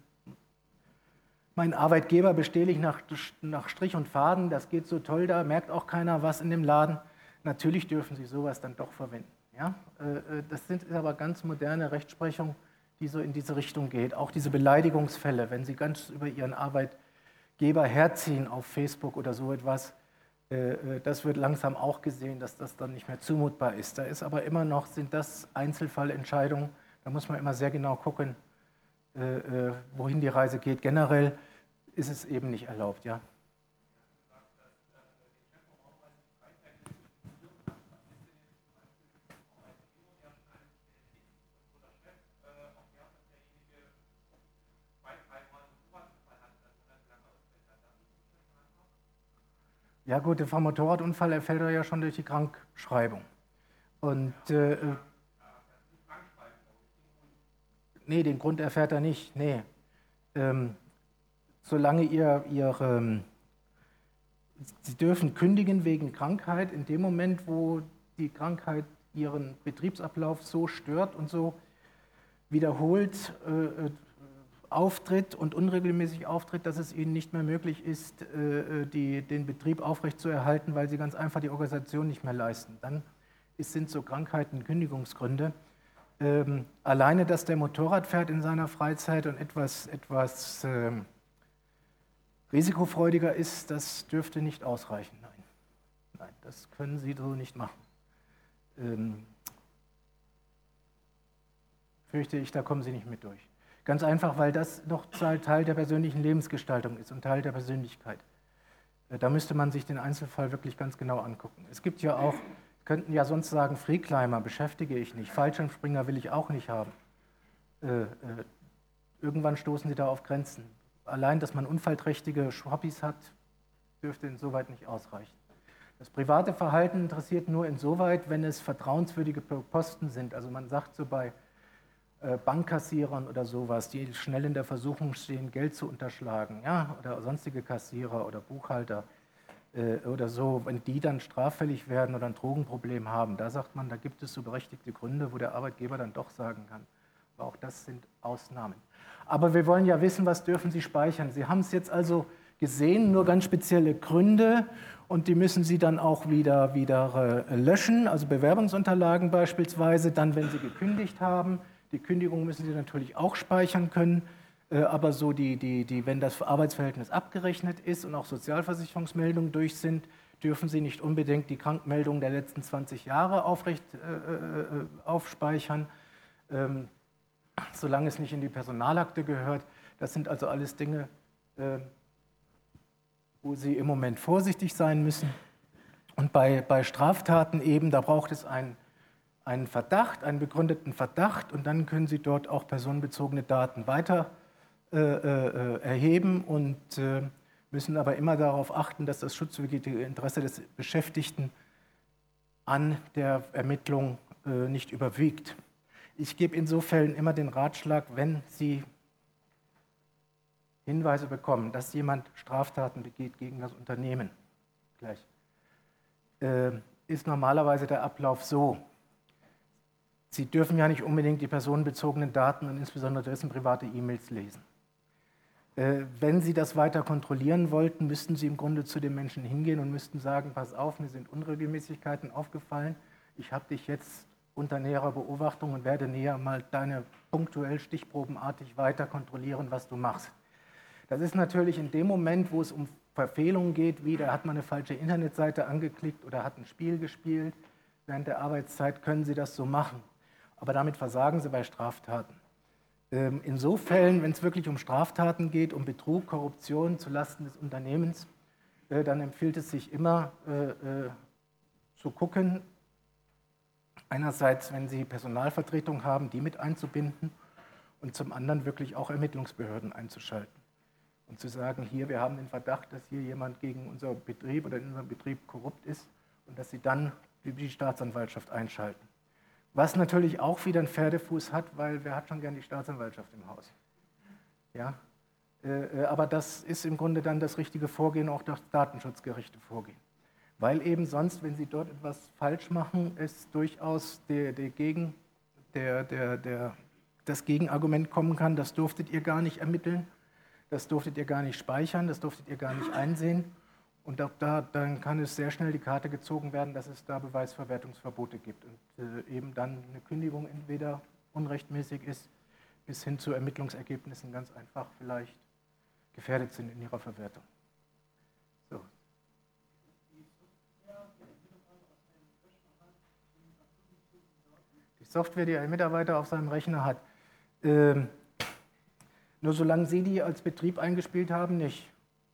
mein Arbeitgeber bestehle ich nach Strich und Faden, das geht so toll, da merkt auch keiner was in dem Laden. Natürlich dürfen Sie sowas dann doch verwenden. Ja? Das ist aber ganz moderne Rechtsprechung, die so in diese Richtung geht. Auch diese Beleidigungsfälle, wenn Sie ganz über Ihren Arbeitgeber herziehen auf Facebook oder so etwas, das wird langsam auch gesehen, dass das dann nicht mehr zumutbar ist. Da ist aber immer noch, sind das Einzelfallentscheidungen, da muss man immer sehr genau gucken, wohin die Reise geht. Generell ist es eben nicht erlaubt, ja. Ja gut, der Motorradunfall erfällt ja schon durch die Krankschreibung. Und nee, den Grund erfährt er nicht. Nee. Solange Sie dürfen kündigen wegen Krankheit in dem Moment, wo die Krankheit Ihren Betriebsablauf so stört und so wiederholt auftritt und unregelmäßig auftritt, dass es Ihnen nicht mehr möglich ist, den Betrieb aufrechtzuerhalten, weil Sie ganz einfach die Organisation nicht mehr leisten. Dann sind so Krankheiten Kündigungsgründe. Alleine, dass der Motorrad fährt in seiner Freizeit und etwas risikofreudiger ist, das dürfte nicht ausreichen. Nein, das können Sie so nicht machen. fürchte ich, da kommen Sie nicht mit durch. Ganz einfach, weil das noch Teil der persönlichen Lebensgestaltung ist und Teil der Persönlichkeit. Da müsste man sich den Einzelfall wirklich ganz genau angucken. Es gibt ja auch, könnten ja sonst sagen, Freeclimber beschäftige ich nicht, Fallschirmspringer will ich auch nicht haben. Irgendwann stoßen sie da auf Grenzen. Allein, dass man unfallträchtige Hobbys hat, dürfte insoweit nicht ausreichen. Das private Verhalten interessiert nur insoweit, wenn es vertrauenswürdige Posten sind. Also man sagt so bei Bankkassierern oder sowas, die schnell in der Versuchung stehen, Geld zu unterschlagen, ja, oder sonstige Kassierer oder Buchhalter oder so, wenn die dann straffällig werden oder ein Drogenproblem haben, da sagt man, da gibt es so berechtigte Gründe, wo der Arbeitgeber dann doch sagen kann. Aber auch das sind Ausnahmen. Aber wir wollen ja wissen, was dürfen Sie speichern. Sie haben es jetzt also gesehen, nur ganz spezielle Gründe und die müssen Sie dann auch wieder löschen, also Bewerbungsunterlagen beispielsweise, dann, wenn Sie gekündigt haben. Die Kündigung müssen Sie natürlich auch speichern können, aber so wenn das Arbeitsverhältnis abgerechnet ist und auch Sozialversicherungsmeldungen durch sind, dürfen Sie nicht unbedingt die Krankmeldungen der letzten 20 Jahre aufspeichern, solange es nicht in die Personalakte gehört. Das sind also alles Dinge, wo Sie im Moment vorsichtig sein müssen. Und bei Straftaten eben, da braucht es einen Verdacht, einen begründeten Verdacht, und dann können Sie dort auch personenbezogene Daten weiter erheben und müssen aber immer darauf achten, dass das schutzwürdige Interesse des Beschäftigten an der Ermittlung nicht überwiegt. Ich gebe in so Fällen immer den Ratschlag, wenn Sie Hinweise bekommen, dass jemand Straftaten begeht gegen das Unternehmen, ist normalerweise der Ablauf so: Sie dürfen ja nicht unbedingt die personenbezogenen Daten und insbesondere dessen private E-Mails lesen. Wenn Sie das weiter kontrollieren wollten, müssten Sie im Grunde zu dem Menschen hingehen und müssten sagen, pass auf, mir sind Unregelmäßigkeiten aufgefallen, ich habe dich jetzt unter näherer Beobachtung und werde näher mal deine punktuell stichprobenartig weiter kontrollieren, was du machst. Das ist natürlich in dem Moment, wo es um Verfehlungen geht, wie da hat man eine falsche Internetseite angeklickt oder hat ein Spiel gespielt, während der Arbeitszeit können Sie das so machen. Aber damit versagen Sie bei Straftaten. In so Fällen, wenn es wirklich um Straftaten geht, um Betrug, Korruption zulasten des Unternehmens, dann empfiehlt es sich immer zu gucken, einerseits, wenn Sie Personalvertretung haben, die mit einzubinden und zum anderen wirklich auch Ermittlungsbehörden einzuschalten und zu sagen, hier, wir haben den Verdacht, dass hier jemand gegen unser Betrieb oder in unserem Betrieb korrupt ist und dass Sie dann die Staatsanwaltschaft einschalten. Was natürlich auch wieder einen Pferdefuß hat, weil wer hat schon gern die Staatsanwaltschaft im Haus? Ja? Aber das ist im Grunde dann das richtige Vorgehen, auch das datenschutzgerechte Vorgehen. Weil eben sonst, wenn Sie dort etwas falsch machen, es durchaus das Gegenargument kommen kann, das durftet ihr gar nicht ermitteln, das durftet ihr gar nicht speichern, das durftet ihr gar nicht einsehen. Und dann kann es sehr schnell die Karte gezogen werden, dass es da Beweisverwertungsverbote gibt und eben dann eine Kündigung entweder unrechtmäßig ist, bis hin zu Ermittlungsergebnissen ganz einfach vielleicht gefährdet sind in ihrer Verwertung. So. Die Software, die ein Mitarbeiter auf seinem Rechner hat, nur solange Sie die als Betrieb eingespielt haben, nicht.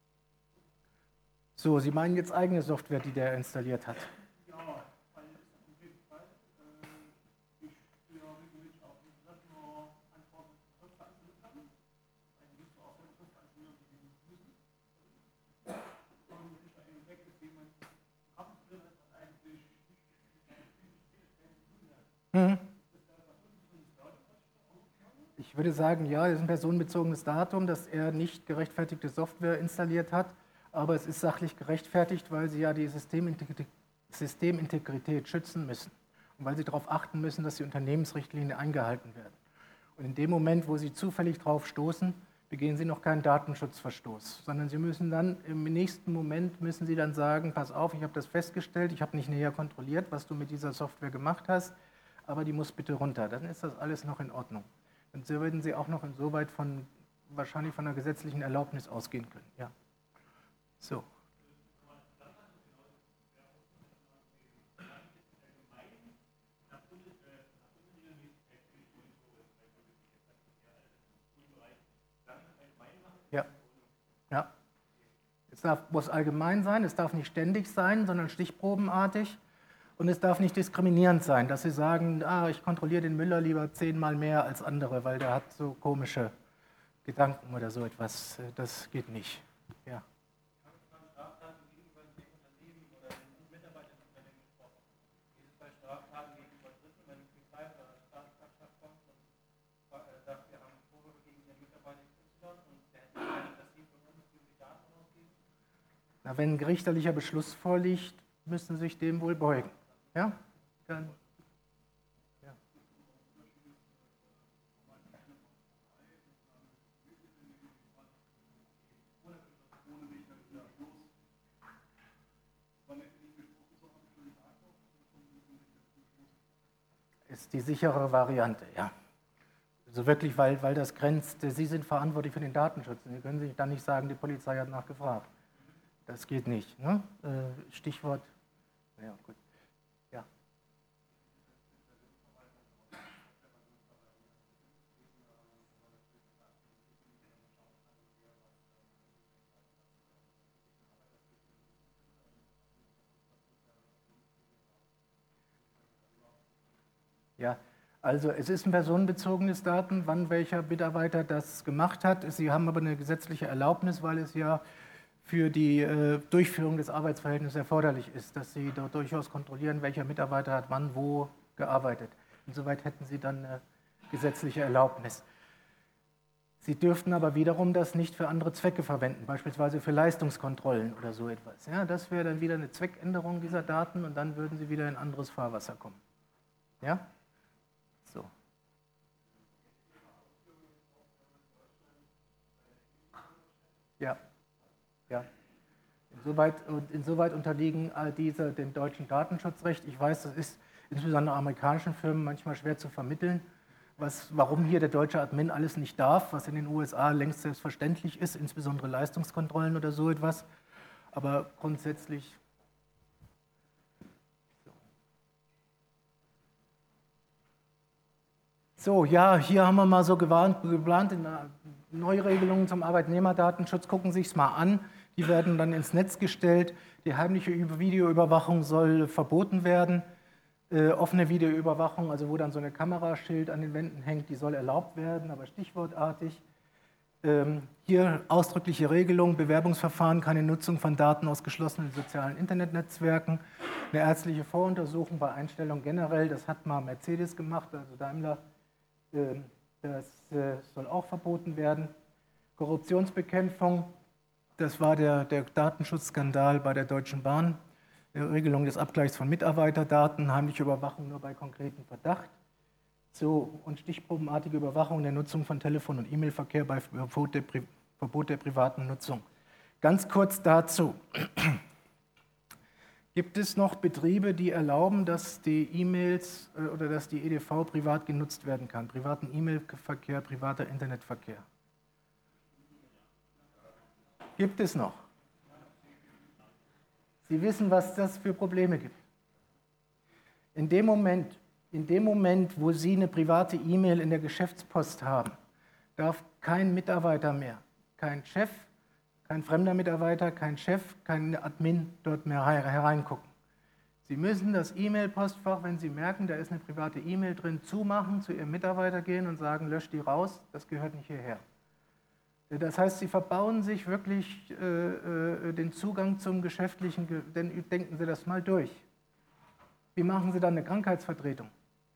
So, Sie meinen jetzt eigene Software, die der installiert hat? Ja, weil es ist ein konkreter Fall. Ich stehe regelmäßig auf dem Rechner Antworten auf Software einzusetzen. Eigentlich nicht so auf der Software einzusetzen, die Sie müssen. Und ich da eben weg ist, jemand Kampf drin hat, was eigentlich nicht Ich würde sagen, ja, das ist ein personenbezogenes Datum, dass er nicht gerechtfertigte Software installiert hat. Aber es ist sachlich gerechtfertigt, weil Sie ja die Systemintegrität schützen müssen und weil Sie darauf achten müssen, dass die Unternehmensrichtlinien eingehalten werden. Und in dem Moment, wo Sie zufällig drauf stoßen, begehen Sie noch keinen Datenschutzverstoß, sondern Sie müssen dann im nächsten Moment müssen Sie dann sagen, pass auf, ich habe das festgestellt, ich habe nicht näher kontrolliert, was du mit dieser Software gemacht hast, aber die muss bitte runter. Dann ist das alles noch in Ordnung. Und so würden Sie auch noch insoweit wahrscheinlich von einer gesetzlichen Erlaubnis ausgehen können. Ja. So. Ja. Ja. Muss allgemein sein, es darf nicht ständig sein, sondern stichprobenartig. Und es darf nicht diskriminierend sein, dass Sie sagen, ich kontrolliere den Müller lieber 10-mal mehr als andere, weil der hat so komische Gedanken oder so etwas. Das geht nicht. Ja. Na, wenn ein gerichtlicher Beschluss vorliegt, müssen Sie sich dem wohl beugen. Ja? Dann, ja. Ist die sichere Variante, ja. Also wirklich, weil das grenzt, Sie sind verantwortlich für den Datenschutz. Sie können sich dann nicht sagen, die Polizei hat nachgefragt. Das geht nicht. Ne? Stichwort, ja gut. Ja. Ja, also es ist ein personenbezogenes Daten, wann welcher Mitarbeiter das gemacht hat. Sie haben aber eine gesetzliche Erlaubnis, weil es ja für die Durchführung des Arbeitsverhältnisses erforderlich ist, dass Sie dort durchaus kontrollieren, welcher Mitarbeiter hat wann wo gearbeitet. Insoweit hätten Sie dann eine gesetzliche Erlaubnis. Sie dürften aber wiederum das nicht für andere Zwecke verwenden, beispielsweise für Leistungskontrollen oder so etwas. Ja, das wäre dann wieder eine Zweckänderung dieser Daten und dann würden Sie wieder in anderes Fahrwasser kommen. Ja? So. Ja. Ja. Insoweit unterliegen diese dem deutschen Datenschutzrecht. Ich weiß, das ist insbesondere amerikanischen Firmen manchmal schwer zu vermitteln, warum hier der deutsche Admin alles nicht darf, was in den USA längst selbstverständlich ist, insbesondere Leistungskontrollen oder so etwas. Aber grundsätzlich. So, ja, hier haben wir mal so geplant in Neuregelungen zum Arbeitnehmerdatenschutz. Gucken Sie es mal an. Die werden dann ins Netz gestellt. Die heimliche Videoüberwachung soll verboten werden. Offene Videoüberwachung, also wo dann so ein Kameraschild an den Wänden hängt, die soll erlaubt werden, aber stichwortartig. Hier ausdrückliche Regelung, Bewerbungsverfahren, keine Nutzung von Daten aus geschlossenen sozialen Internetnetzwerken. Eine ärztliche Voruntersuchung bei Einstellung generell, das hat mal Mercedes gemacht, also Daimler. Das soll auch verboten werden. Korruptionsbekämpfung, das war der Datenschutzskandal bei der Deutschen Bahn. Regelung des Abgleichs von Mitarbeiterdaten, heimliche Überwachung nur bei konkretem Verdacht. So, und stichprobenartige Überwachung der Nutzung von Telefon- und E-Mail-Verkehr bei Verbot der privaten Nutzung. Ganz kurz dazu. Gibt es noch Betriebe, die erlauben, dass die E-Mails oder dass die EDV privat genutzt werden kann? Privaten E-Mail-Verkehr, privater Internetverkehr. Gibt es noch? Sie wissen, was das für Probleme gibt. In dem Moment, wo Sie eine private E-Mail in der Geschäftspost haben, darf kein Mitarbeiter mehr, kein Chef, kein fremder Mitarbeiter, kein Chef, kein Admin dort mehr hereingucken. Sie müssen das E-Mail-Postfach, wenn Sie merken, da ist eine private E-Mail drin, zumachen, zu Ihrem Mitarbeiter gehen und sagen, löscht die raus, das gehört nicht hierher. Das heißt, Sie verbauen sich wirklich den Zugang zum Geschäftlichen, denn denken Sie das mal durch. Wie machen Sie dann eine Krankheitsvertretung?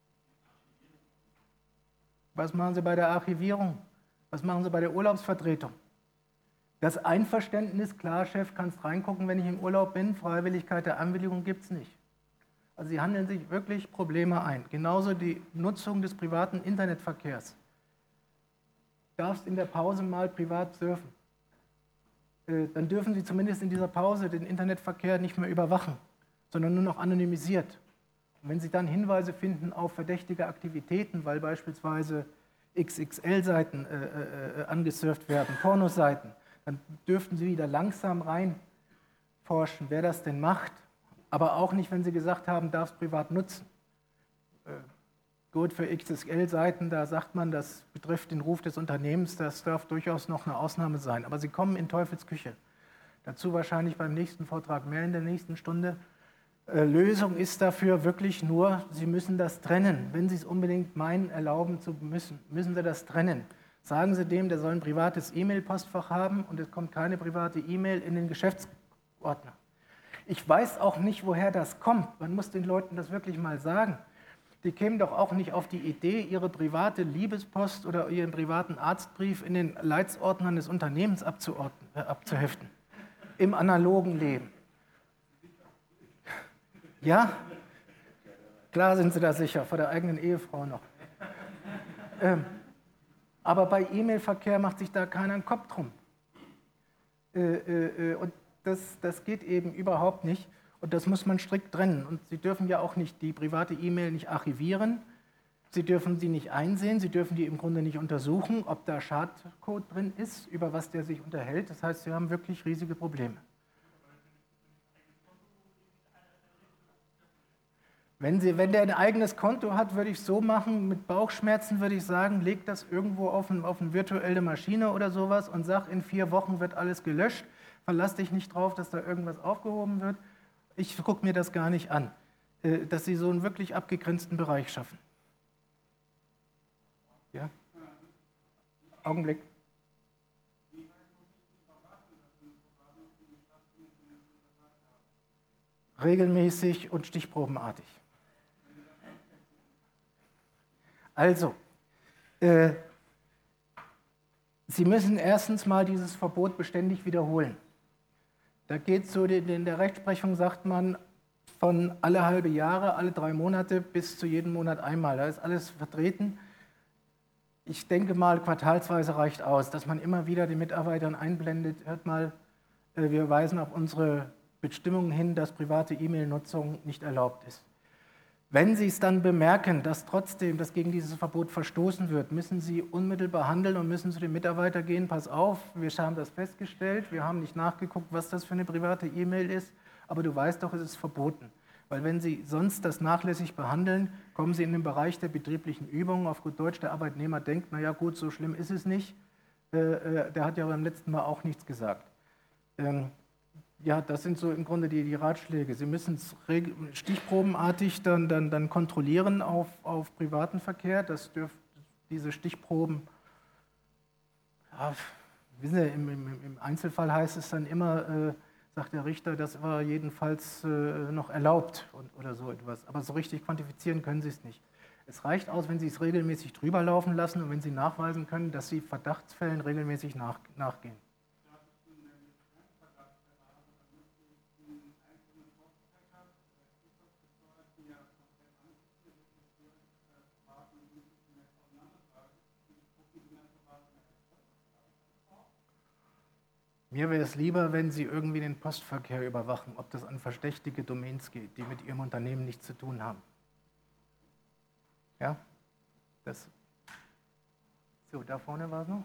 Was machen Sie bei der Archivierung? Was machen Sie bei der Urlaubsvertretung? Das Einverständnis, klar, Chef, kannst reingucken, wenn ich im Urlaub bin, Freiwilligkeit der Anwilligung gibt es nicht. Also Sie handeln sich wirklich Probleme ein. Genauso die Nutzung des privaten Internetverkehrs. Du darfst in der Pause mal privat surfen. Dann dürfen Sie zumindest in dieser Pause den Internetverkehr nicht mehr überwachen, sondern nur noch anonymisiert. Und wenn Sie dann Hinweise finden auf verdächtige Aktivitäten, weil beispielsweise XXL-Seiten angesurft werden, Pornoseiten, dann dürften Sie wieder langsam reinforschen, wer das denn macht. Aber auch nicht, wenn Sie gesagt haben, darf es privat nutzen. Gut, für XSL-Seiten, da sagt man, das betrifft den Ruf des Unternehmens, das darf durchaus noch eine Ausnahme sein. Aber Sie kommen in Teufelsküche. Dazu wahrscheinlich beim nächsten Vortrag mehr in der nächsten Stunde. Lösung ist dafür wirklich nur, Sie müssen das trennen. Wenn Sie es unbedingt meinen, erlauben zu müssen, müssen Sie das trennen. Sagen Sie dem, der soll ein privates E-Mail-Postfach haben und es kommt keine private E-Mail in den Geschäftsordner. Ich weiß auch nicht, woher das kommt. Man muss den Leuten das wirklich mal sagen. Die kämen doch auch nicht auf die Idee, ihre private Liebespost oder ihren privaten Arztbrief in den Leitsordnern des Unternehmens abzuheften. Im analogen Leben. Ja? Klar sind Sie da sicher, vor der eigenen Ehefrau noch. Aber bei E-Mail-Verkehr macht sich da keiner einen Kopf drum. Und das geht eben überhaupt nicht. Und das muss man strikt trennen. Und Sie dürfen ja auch nicht die private E-Mail nicht archivieren. Sie dürfen sie nicht einsehen. Sie dürfen die im Grunde nicht untersuchen, ob da Schadcode drin ist, über was der sich unterhält. Das heißt, Sie haben wirklich riesige Probleme. Wenn der ein eigenes Konto hat, würde ich es so machen, mit Bauchschmerzen würde ich sagen, leg das irgendwo auf eine virtuelle Maschine oder sowas und sag, in 4 Wochen wird alles gelöscht. Verlass dich nicht drauf, dass da irgendwas aufgehoben wird. Ich gucke mir das gar nicht an, dass Sie so einen wirklich abgegrenzten Bereich schaffen. Ja? Augenblick. Regelmäßig und stichprobenartig. Also, Sie müssen erstens mal dieses Verbot beständig wiederholen. Da geht so, in der Rechtsprechung sagt man, von alle halbe Jahre, alle 3 Monate bis zu jeden Monat einmal. Da ist alles vertreten. Ich denke mal, quartalsweise reicht aus, dass man immer wieder den Mitarbeitern einblendet, hört mal, wir weisen auf unsere Bestimmungen hin, dass private E-Mail-Nutzung nicht erlaubt ist. Wenn Sie es dann bemerken, dass trotzdem das gegen dieses Verbot verstoßen wird, müssen Sie unmittelbar handeln und müssen zu dem Mitarbeiter gehen, pass auf, wir haben das festgestellt, wir haben nicht nachgeguckt, was das für eine private E-Mail ist, aber du weißt doch, es ist verboten. Weil wenn Sie sonst das nachlässig behandeln, kommen Sie in den Bereich der betrieblichen Übungen. Auf gut Deutsch, der Arbeitnehmer denkt, naja gut, so schlimm ist es nicht. Der hat ja beim letzten Mal auch nichts gesagt. Ja, das sind so im Grunde die Ratschläge. Sie müssen es stichprobenartig dann kontrollieren auf privaten Verkehr. Diese Stichproben, ja, wissen Sie, im Einzelfall heißt es dann immer, sagt der Richter, das war jedenfalls noch erlaubt oder so etwas. Aber so richtig quantifizieren können Sie es nicht. Es reicht aus, wenn Sie es regelmäßig drüber laufen lassen und wenn Sie nachweisen können, dass Sie Verdachtsfällen regelmäßig nachgehen. Mir wäre es lieber, wenn Sie irgendwie den Postverkehr überwachen, ob das an verdächtige Domains geht, die mit Ihrem Unternehmen nichts zu tun haben. Ja? So, da vorne war es noch.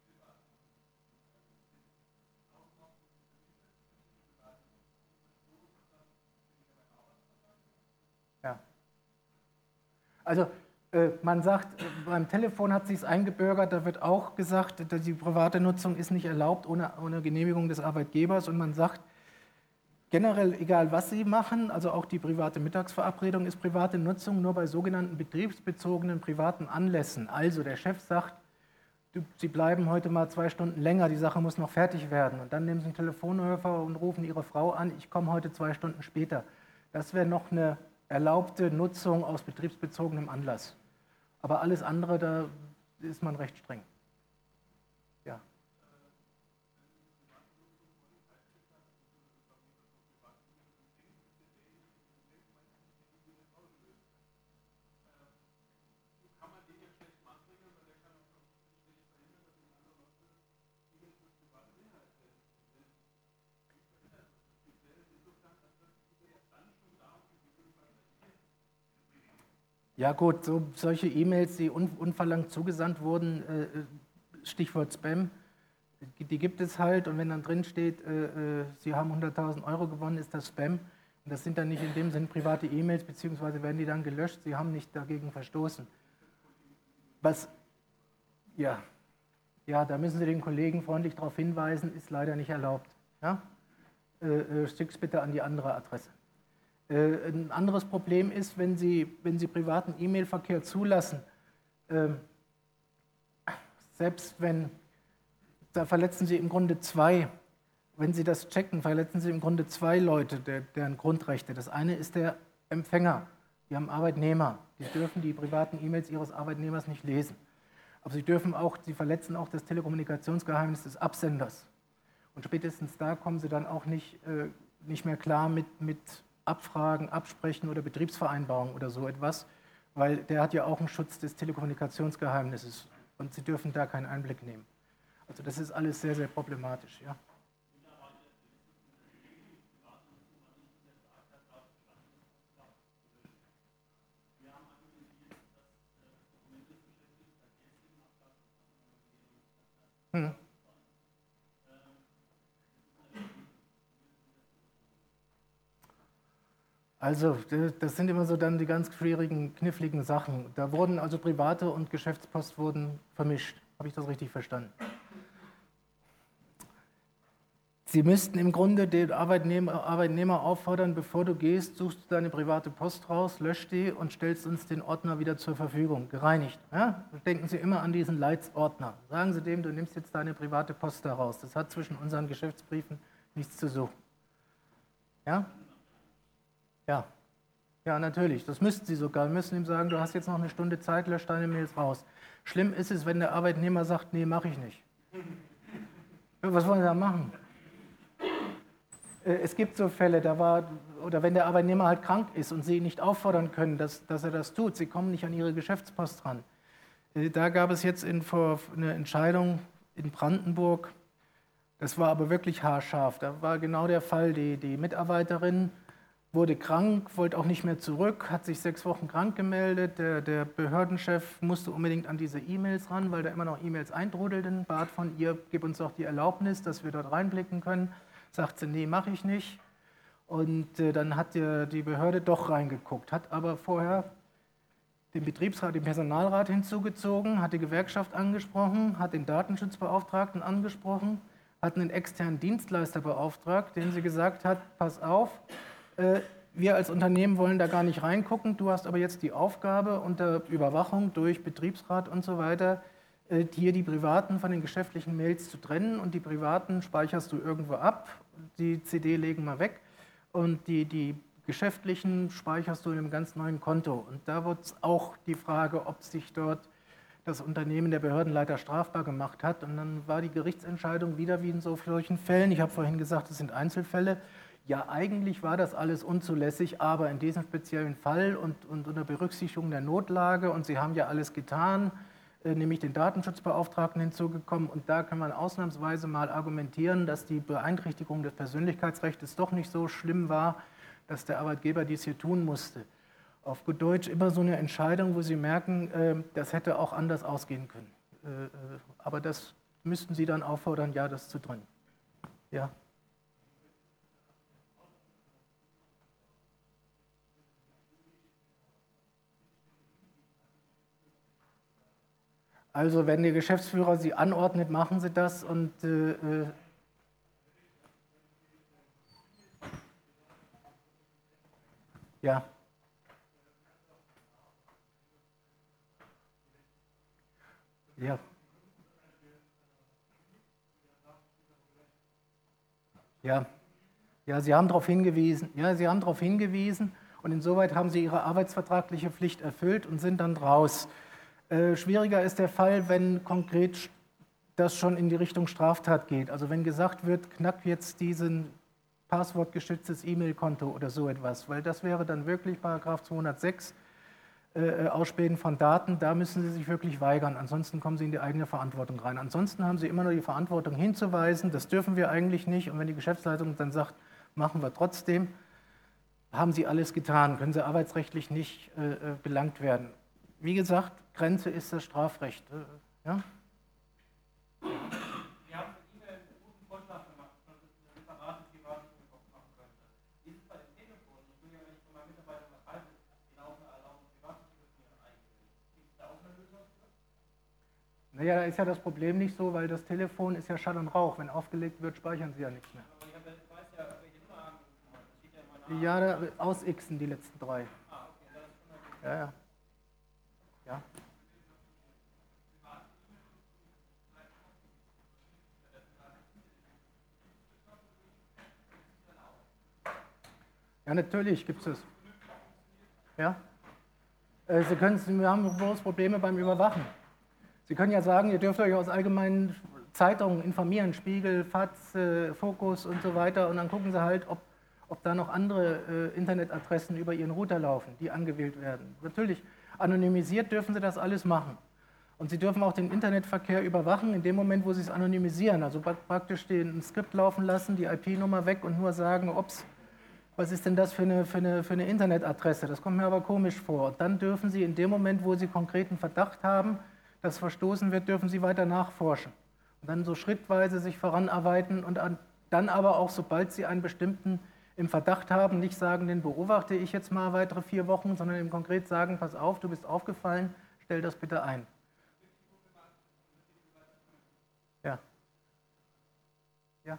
Ja. Also, man sagt, beim Telefon hat sich es eingebürgert, da wird auch gesagt, die private Nutzung ist nicht erlaubt ohne Genehmigung des Arbeitgebers. Und man sagt, generell, egal was Sie machen, also auch die private Mittagsverabredung ist private Nutzung nur bei sogenannten betriebsbezogenen privaten Anlässen. Also der Chef sagt, Sie bleiben heute mal 2 Stunden länger, die Sache muss noch fertig werden. Und dann nehmen Sie einen Telefonhörer und rufen Ihre Frau an, ich komme heute 2 Stunden später. Das wäre noch eine erlaubte Nutzung aus betriebsbezogenem Anlass. Aber alles andere, da ist man recht streng. Ja. Ja gut, solche E-Mails, die unverlangt zugesandt wurden, Stichwort Spam, die gibt es halt und wenn dann drin steht, Sie haben 100.000 € gewonnen, ist das Spam. Und das sind dann nicht in dem Sinn private E-Mails, beziehungsweise werden die dann gelöscht. Sie haben nicht dagegen verstoßen. Was, ja, da müssen Sie den Kollegen freundlich darauf hinweisen, ist leider nicht erlaubt. Ja? Schick's bitte an die andere Adresse. Ein anderes Problem ist, wenn Sie privaten E-Mail-Verkehr zulassen, selbst wenn, da verletzen Sie im Grunde wenn Sie das checken, verletzen Sie im Grunde zwei Leute, deren Grundrechte. Das eine ist der Empfänger, die haben Arbeitnehmer, die dürfen die privaten E-Mails ihres Arbeitnehmers nicht lesen. Aber sie verletzen auch das Telekommunikationsgeheimnis des Absenders. Und spätestens da kommen Sie dann auch nicht mehr klar mit Abfragen, Absprechen oder Betriebsvereinbarungen oder so etwas, weil der hat ja auch einen Schutz des Telekommunikationsgeheimnisses und Sie dürfen da keinen Einblick nehmen. Also das ist alles sehr, sehr problematisch. Ja. Also, das sind immer so dann die ganz schwierigen, kniffligen Sachen. Da wurden also private und Geschäftspost wurden vermischt. Habe ich das richtig verstanden? Sie müssten im Grunde den Arbeitnehmer auffordern, bevor du gehst, suchst du deine private Post raus, löscht die und stellst uns den Ordner wieder zur Verfügung, gereinigt. Ja? Denken Sie immer an diesen Leitsordner. Sagen Sie dem, du nimmst jetzt deine private Post da raus. Das hat zwischen unseren Geschäftsbriefen nichts zu suchen. Ja? Ja. Ja, natürlich. Das müssten Sie sogar. Sie müssen ihm sagen, du hast jetzt noch eine Stunde Zeit, lösch deine Mails raus. Schlimm ist es, wenn der Arbeitnehmer sagt, nee, mache ich nicht. Was wollen Sie da machen? Es gibt so Fälle, oder wenn der Arbeitnehmer halt krank ist und Sie ihn nicht auffordern können, dass er das tut, Sie kommen nicht an Ihre Geschäftspost ran. Da gab es jetzt eine Entscheidung in Brandenburg, das war aber wirklich haarscharf. Da war genau der Fall, die Mitarbeiterin wurde krank, wollte auch nicht mehr zurück, hat sich 6 Wochen krank gemeldet. Der Behördenchef musste unbedingt an diese E-Mails ran, weil da immer noch E-Mails eintrudelten, bat von ihr, gib uns doch die Erlaubnis, dass wir dort reinblicken können. Sagt sie, nee, mache ich nicht. Und dann hat die Behörde doch reingeguckt, hat aber vorher den Betriebsrat, den Personalrat hinzugezogen, hat die Gewerkschaft angesprochen, hat den Datenschutzbeauftragten angesprochen, hat einen externen Dienstleister beauftragt, dem sie gesagt hat, pass auf, wir als Unternehmen wollen da gar nicht reingucken, du hast aber jetzt die Aufgabe unter Überwachung durch Betriebsrat und so weiter, hier die privaten von den geschäftlichen Mails zu trennen und die privaten speicherst du irgendwo ab, die CD legen wir weg und die geschäftlichen speicherst du in einem ganz neuen Konto. Und da wird es auch die Frage, ob sich dort das Unternehmen der Behördenleiter strafbar gemacht hat. Und dann war die Gerichtsentscheidung wieder wie in solchen Fällen. Ich habe vorhin gesagt, es sind Einzelfälle. Ja, eigentlich war das alles unzulässig, aber in diesem speziellen Fall und unter Berücksichtigung der Notlage, und Sie haben ja alles getan, nämlich den Datenschutzbeauftragten hinzugekommen, und da kann man ausnahmsweise mal argumentieren, dass die Beeinträchtigung des Persönlichkeitsrechts doch nicht so schlimm war, dass der Arbeitgeber dies hier tun musste. Auf gut Deutsch immer so eine Entscheidung, wo Sie merken, das hätte auch anders ausgehen können. Aber das müssten Sie dann auffordern, ja, das zu trennen. Ja. Also wenn der Geschäftsführer Sie anordnet, machen Sie das und ja. Ja. Ja. Ja, Sie haben darauf hingewiesen. Ja, Sie haben darauf hingewiesen und insoweit haben Sie Ihre arbeitsvertragliche Pflicht erfüllt und sind dann raus. Schwieriger ist der Fall, wenn konkret das schon in die Richtung Straftat geht. Also wenn gesagt wird, knack jetzt diesen passwortgeschütztes E-Mail-Konto oder so etwas, weil das wäre dann wirklich § 206, Ausspähen von Daten, da müssen Sie sich wirklich weigern, ansonsten kommen Sie in die eigene Verantwortung rein. Ansonsten haben Sie immer nur die Verantwortung hinzuweisen, das dürfen wir eigentlich nicht, und wenn die Geschäftsleitung dann sagt, machen wir trotzdem, haben Sie alles getan, können Sie arbeitsrechtlich nicht belangt werden. Wie gesagt, Grenze ist das Strafrecht. Ja? Wir haben von Ihnen einen guten Vorschlag gemacht, dass es eine separate private E-Mail machen könnte. Wie ist es bei dem Telefon? Ja, da ist ja das Problem nicht so, weil das Telefon ist ja Schall und Rauch. Wenn aufgelegt wird, speichern Sie ja nichts mehr. Aber ich weiß ja, welche Nummer haben Sie gemacht. Das steht Ja, ja immer nach. da ausixen die letzten 3. Ah, okay, das ist schon mal gut. Ja, ja. Ja. Ja, natürlich gibt es. Ja. Wir haben große Probleme beim Überwachen. Sie können ja sagen, ihr dürft euch aus allgemeinen Zeitungen informieren, Spiegel, FAZ, Focus und so weiter, und dann gucken Sie halt, ob da noch andere Internetadressen über Ihren Router laufen, die angewählt werden. Natürlich, anonymisiert dürfen Sie das alles machen. Und Sie dürfen auch den Internetverkehr überwachen, in dem Moment, wo Sie es anonymisieren, also praktisch ein Skript laufen lassen, die IP-Nummer weg und nur sagen, ups, was ist denn das für eine Internetadresse? Das kommt mir aber komisch vor. Und dann dürfen Sie in dem Moment, wo Sie konkreten Verdacht haben, dass verstoßen wird, dürfen Sie weiter nachforschen. Und dann so schrittweise sich voranarbeiten und dann aber auch, sobald Sie einen bestimmten im Verdacht haben, nicht sagen, den beobachte ich jetzt mal weitere 4 Wochen, sondern ihm konkret sagen, pass auf, du bist aufgefallen, stell das bitte ein. Ja. Ja.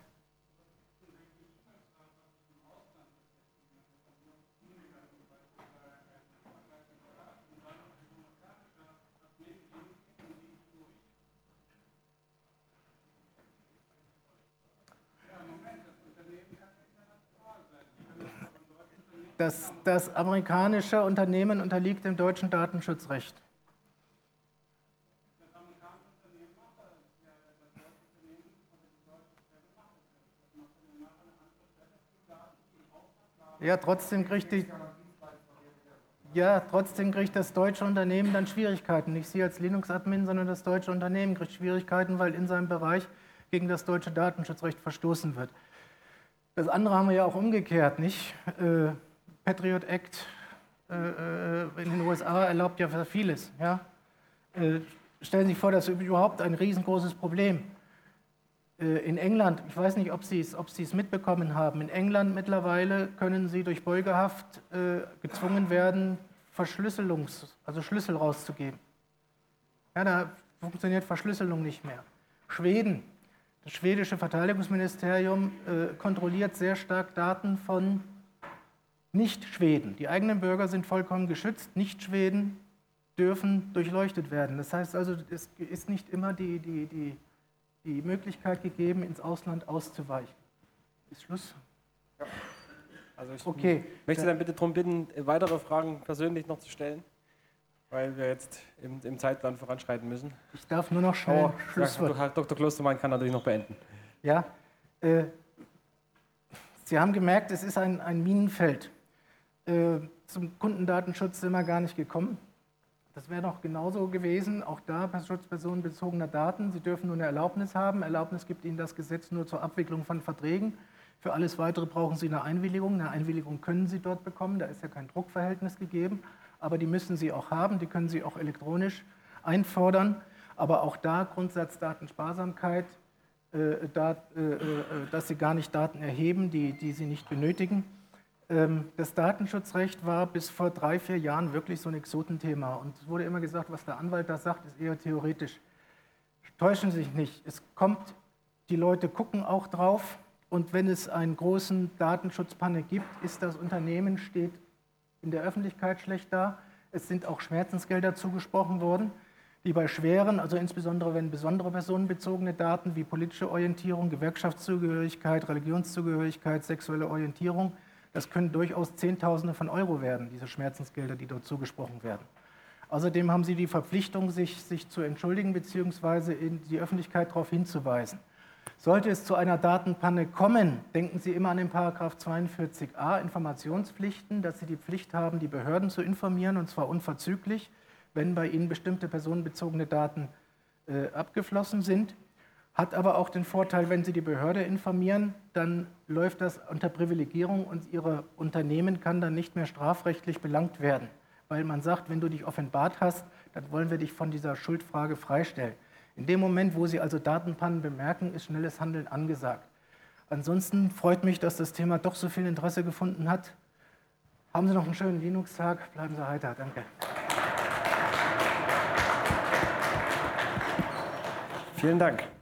Das amerikanische Unternehmen unterliegt dem deutschen Datenschutzrecht. Ja, trotzdem kriegt das deutsche Unternehmen dann Schwierigkeiten. Nicht Sie als Linux-Admin, sondern das deutsche Unternehmen kriegt Schwierigkeiten, weil in seinem Bereich gegen das deutsche Datenschutzrecht verstoßen wird. Das andere haben wir ja auch umgekehrt, nicht? Patriot Act in den USA erlaubt ja vieles. Ja? Stellen Sie sich vor, das ist überhaupt ein riesengroßes Problem. In England, ich weiß nicht, ob Sie es mitbekommen haben, in England mittlerweile können Sie durch Beugehaft gezwungen werden, also Schlüssel rauszugeben. Ja, da funktioniert Verschlüsselung nicht mehr. Schweden, das schwedische Verteidigungsministerium kontrolliert sehr stark Daten von Nicht-Schweden. Die eigenen Bürger sind vollkommen geschützt, Nicht-Schweden dürfen durchleuchtet werden. Das heißt also, es ist nicht immer die Möglichkeit gegeben, ins Ausland auszuweichen. Ist Schluss? Ja. Also ich dann möchte dann bitte darum bitten, weitere Fragen persönlich noch zu stellen, weil wir jetzt im Zeitplan voranschreiten müssen. Ich darf nur noch schnell Schlusswort. Herr Dr. Klostermann kann natürlich noch beenden. Ja, Sie haben gemerkt, es ist ein Minenfeld. Zum Kundendatenschutz sind wir gar nicht gekommen. Das wäre noch genauso gewesen, auch da Schutz personenbezogener Daten. Sie dürfen nur eine Erlaubnis haben. Erlaubnis gibt Ihnen das Gesetz nur zur Abwicklung von Verträgen. Für alles Weitere brauchen Sie eine Einwilligung. Eine Einwilligung können Sie dort bekommen, da ist ja kein Druckverhältnis gegeben. Aber die müssen Sie auch haben, die können Sie auch elektronisch einfordern. Aber auch da Grundsatz Datensparsamkeit, dass Sie gar nicht Daten erheben, die Sie nicht benötigen. Das Datenschutzrecht war bis vor 3, 4 Jahren wirklich so ein Exotenthema. Und es wurde immer gesagt, was der Anwalt da sagt, ist eher theoretisch. Täuschen Sie sich nicht. Es kommt, die Leute gucken auch drauf. Und wenn es einen großen Datenschutzpanne gibt, ist das Unternehmen, steht in der Öffentlichkeit schlecht da. Es sind auch Schmerzensgelder zugesprochen worden, die bei schweren, also insbesondere wenn besondere personenbezogene Daten wie politische Orientierung, Gewerkschaftszugehörigkeit, Religionszugehörigkeit, sexuelle Orientierung, das können durchaus Zehntausende von Euro werden, diese Schmerzensgelder, die dort zugesprochen werden. Außerdem haben Sie die Verpflichtung, sich zu entschuldigen bzw. in die Öffentlichkeit darauf hinzuweisen. Sollte es zu einer Datenpanne kommen, denken Sie immer an den Paragraph 42a Informationspflichten, dass Sie die Pflicht haben, die Behörden zu informieren, und zwar unverzüglich, wenn bei Ihnen bestimmte personenbezogene Daten abgeflossen sind. Hat aber auch den Vorteil, wenn Sie die Behörde informieren, dann läuft das unter Privilegierung und Ihr Unternehmen kann dann nicht mehr strafrechtlich belangt werden, weil man sagt, wenn du dich offenbart hast, dann wollen wir dich von dieser Schuldfrage freistellen. In dem Moment, wo Sie also Datenpannen bemerken, ist schnelles Handeln angesagt. Ansonsten freut mich, dass das Thema doch so viel Interesse gefunden hat. Haben Sie noch einen schönen Linux-Tag, bleiben Sie heiter. Danke. Vielen Dank.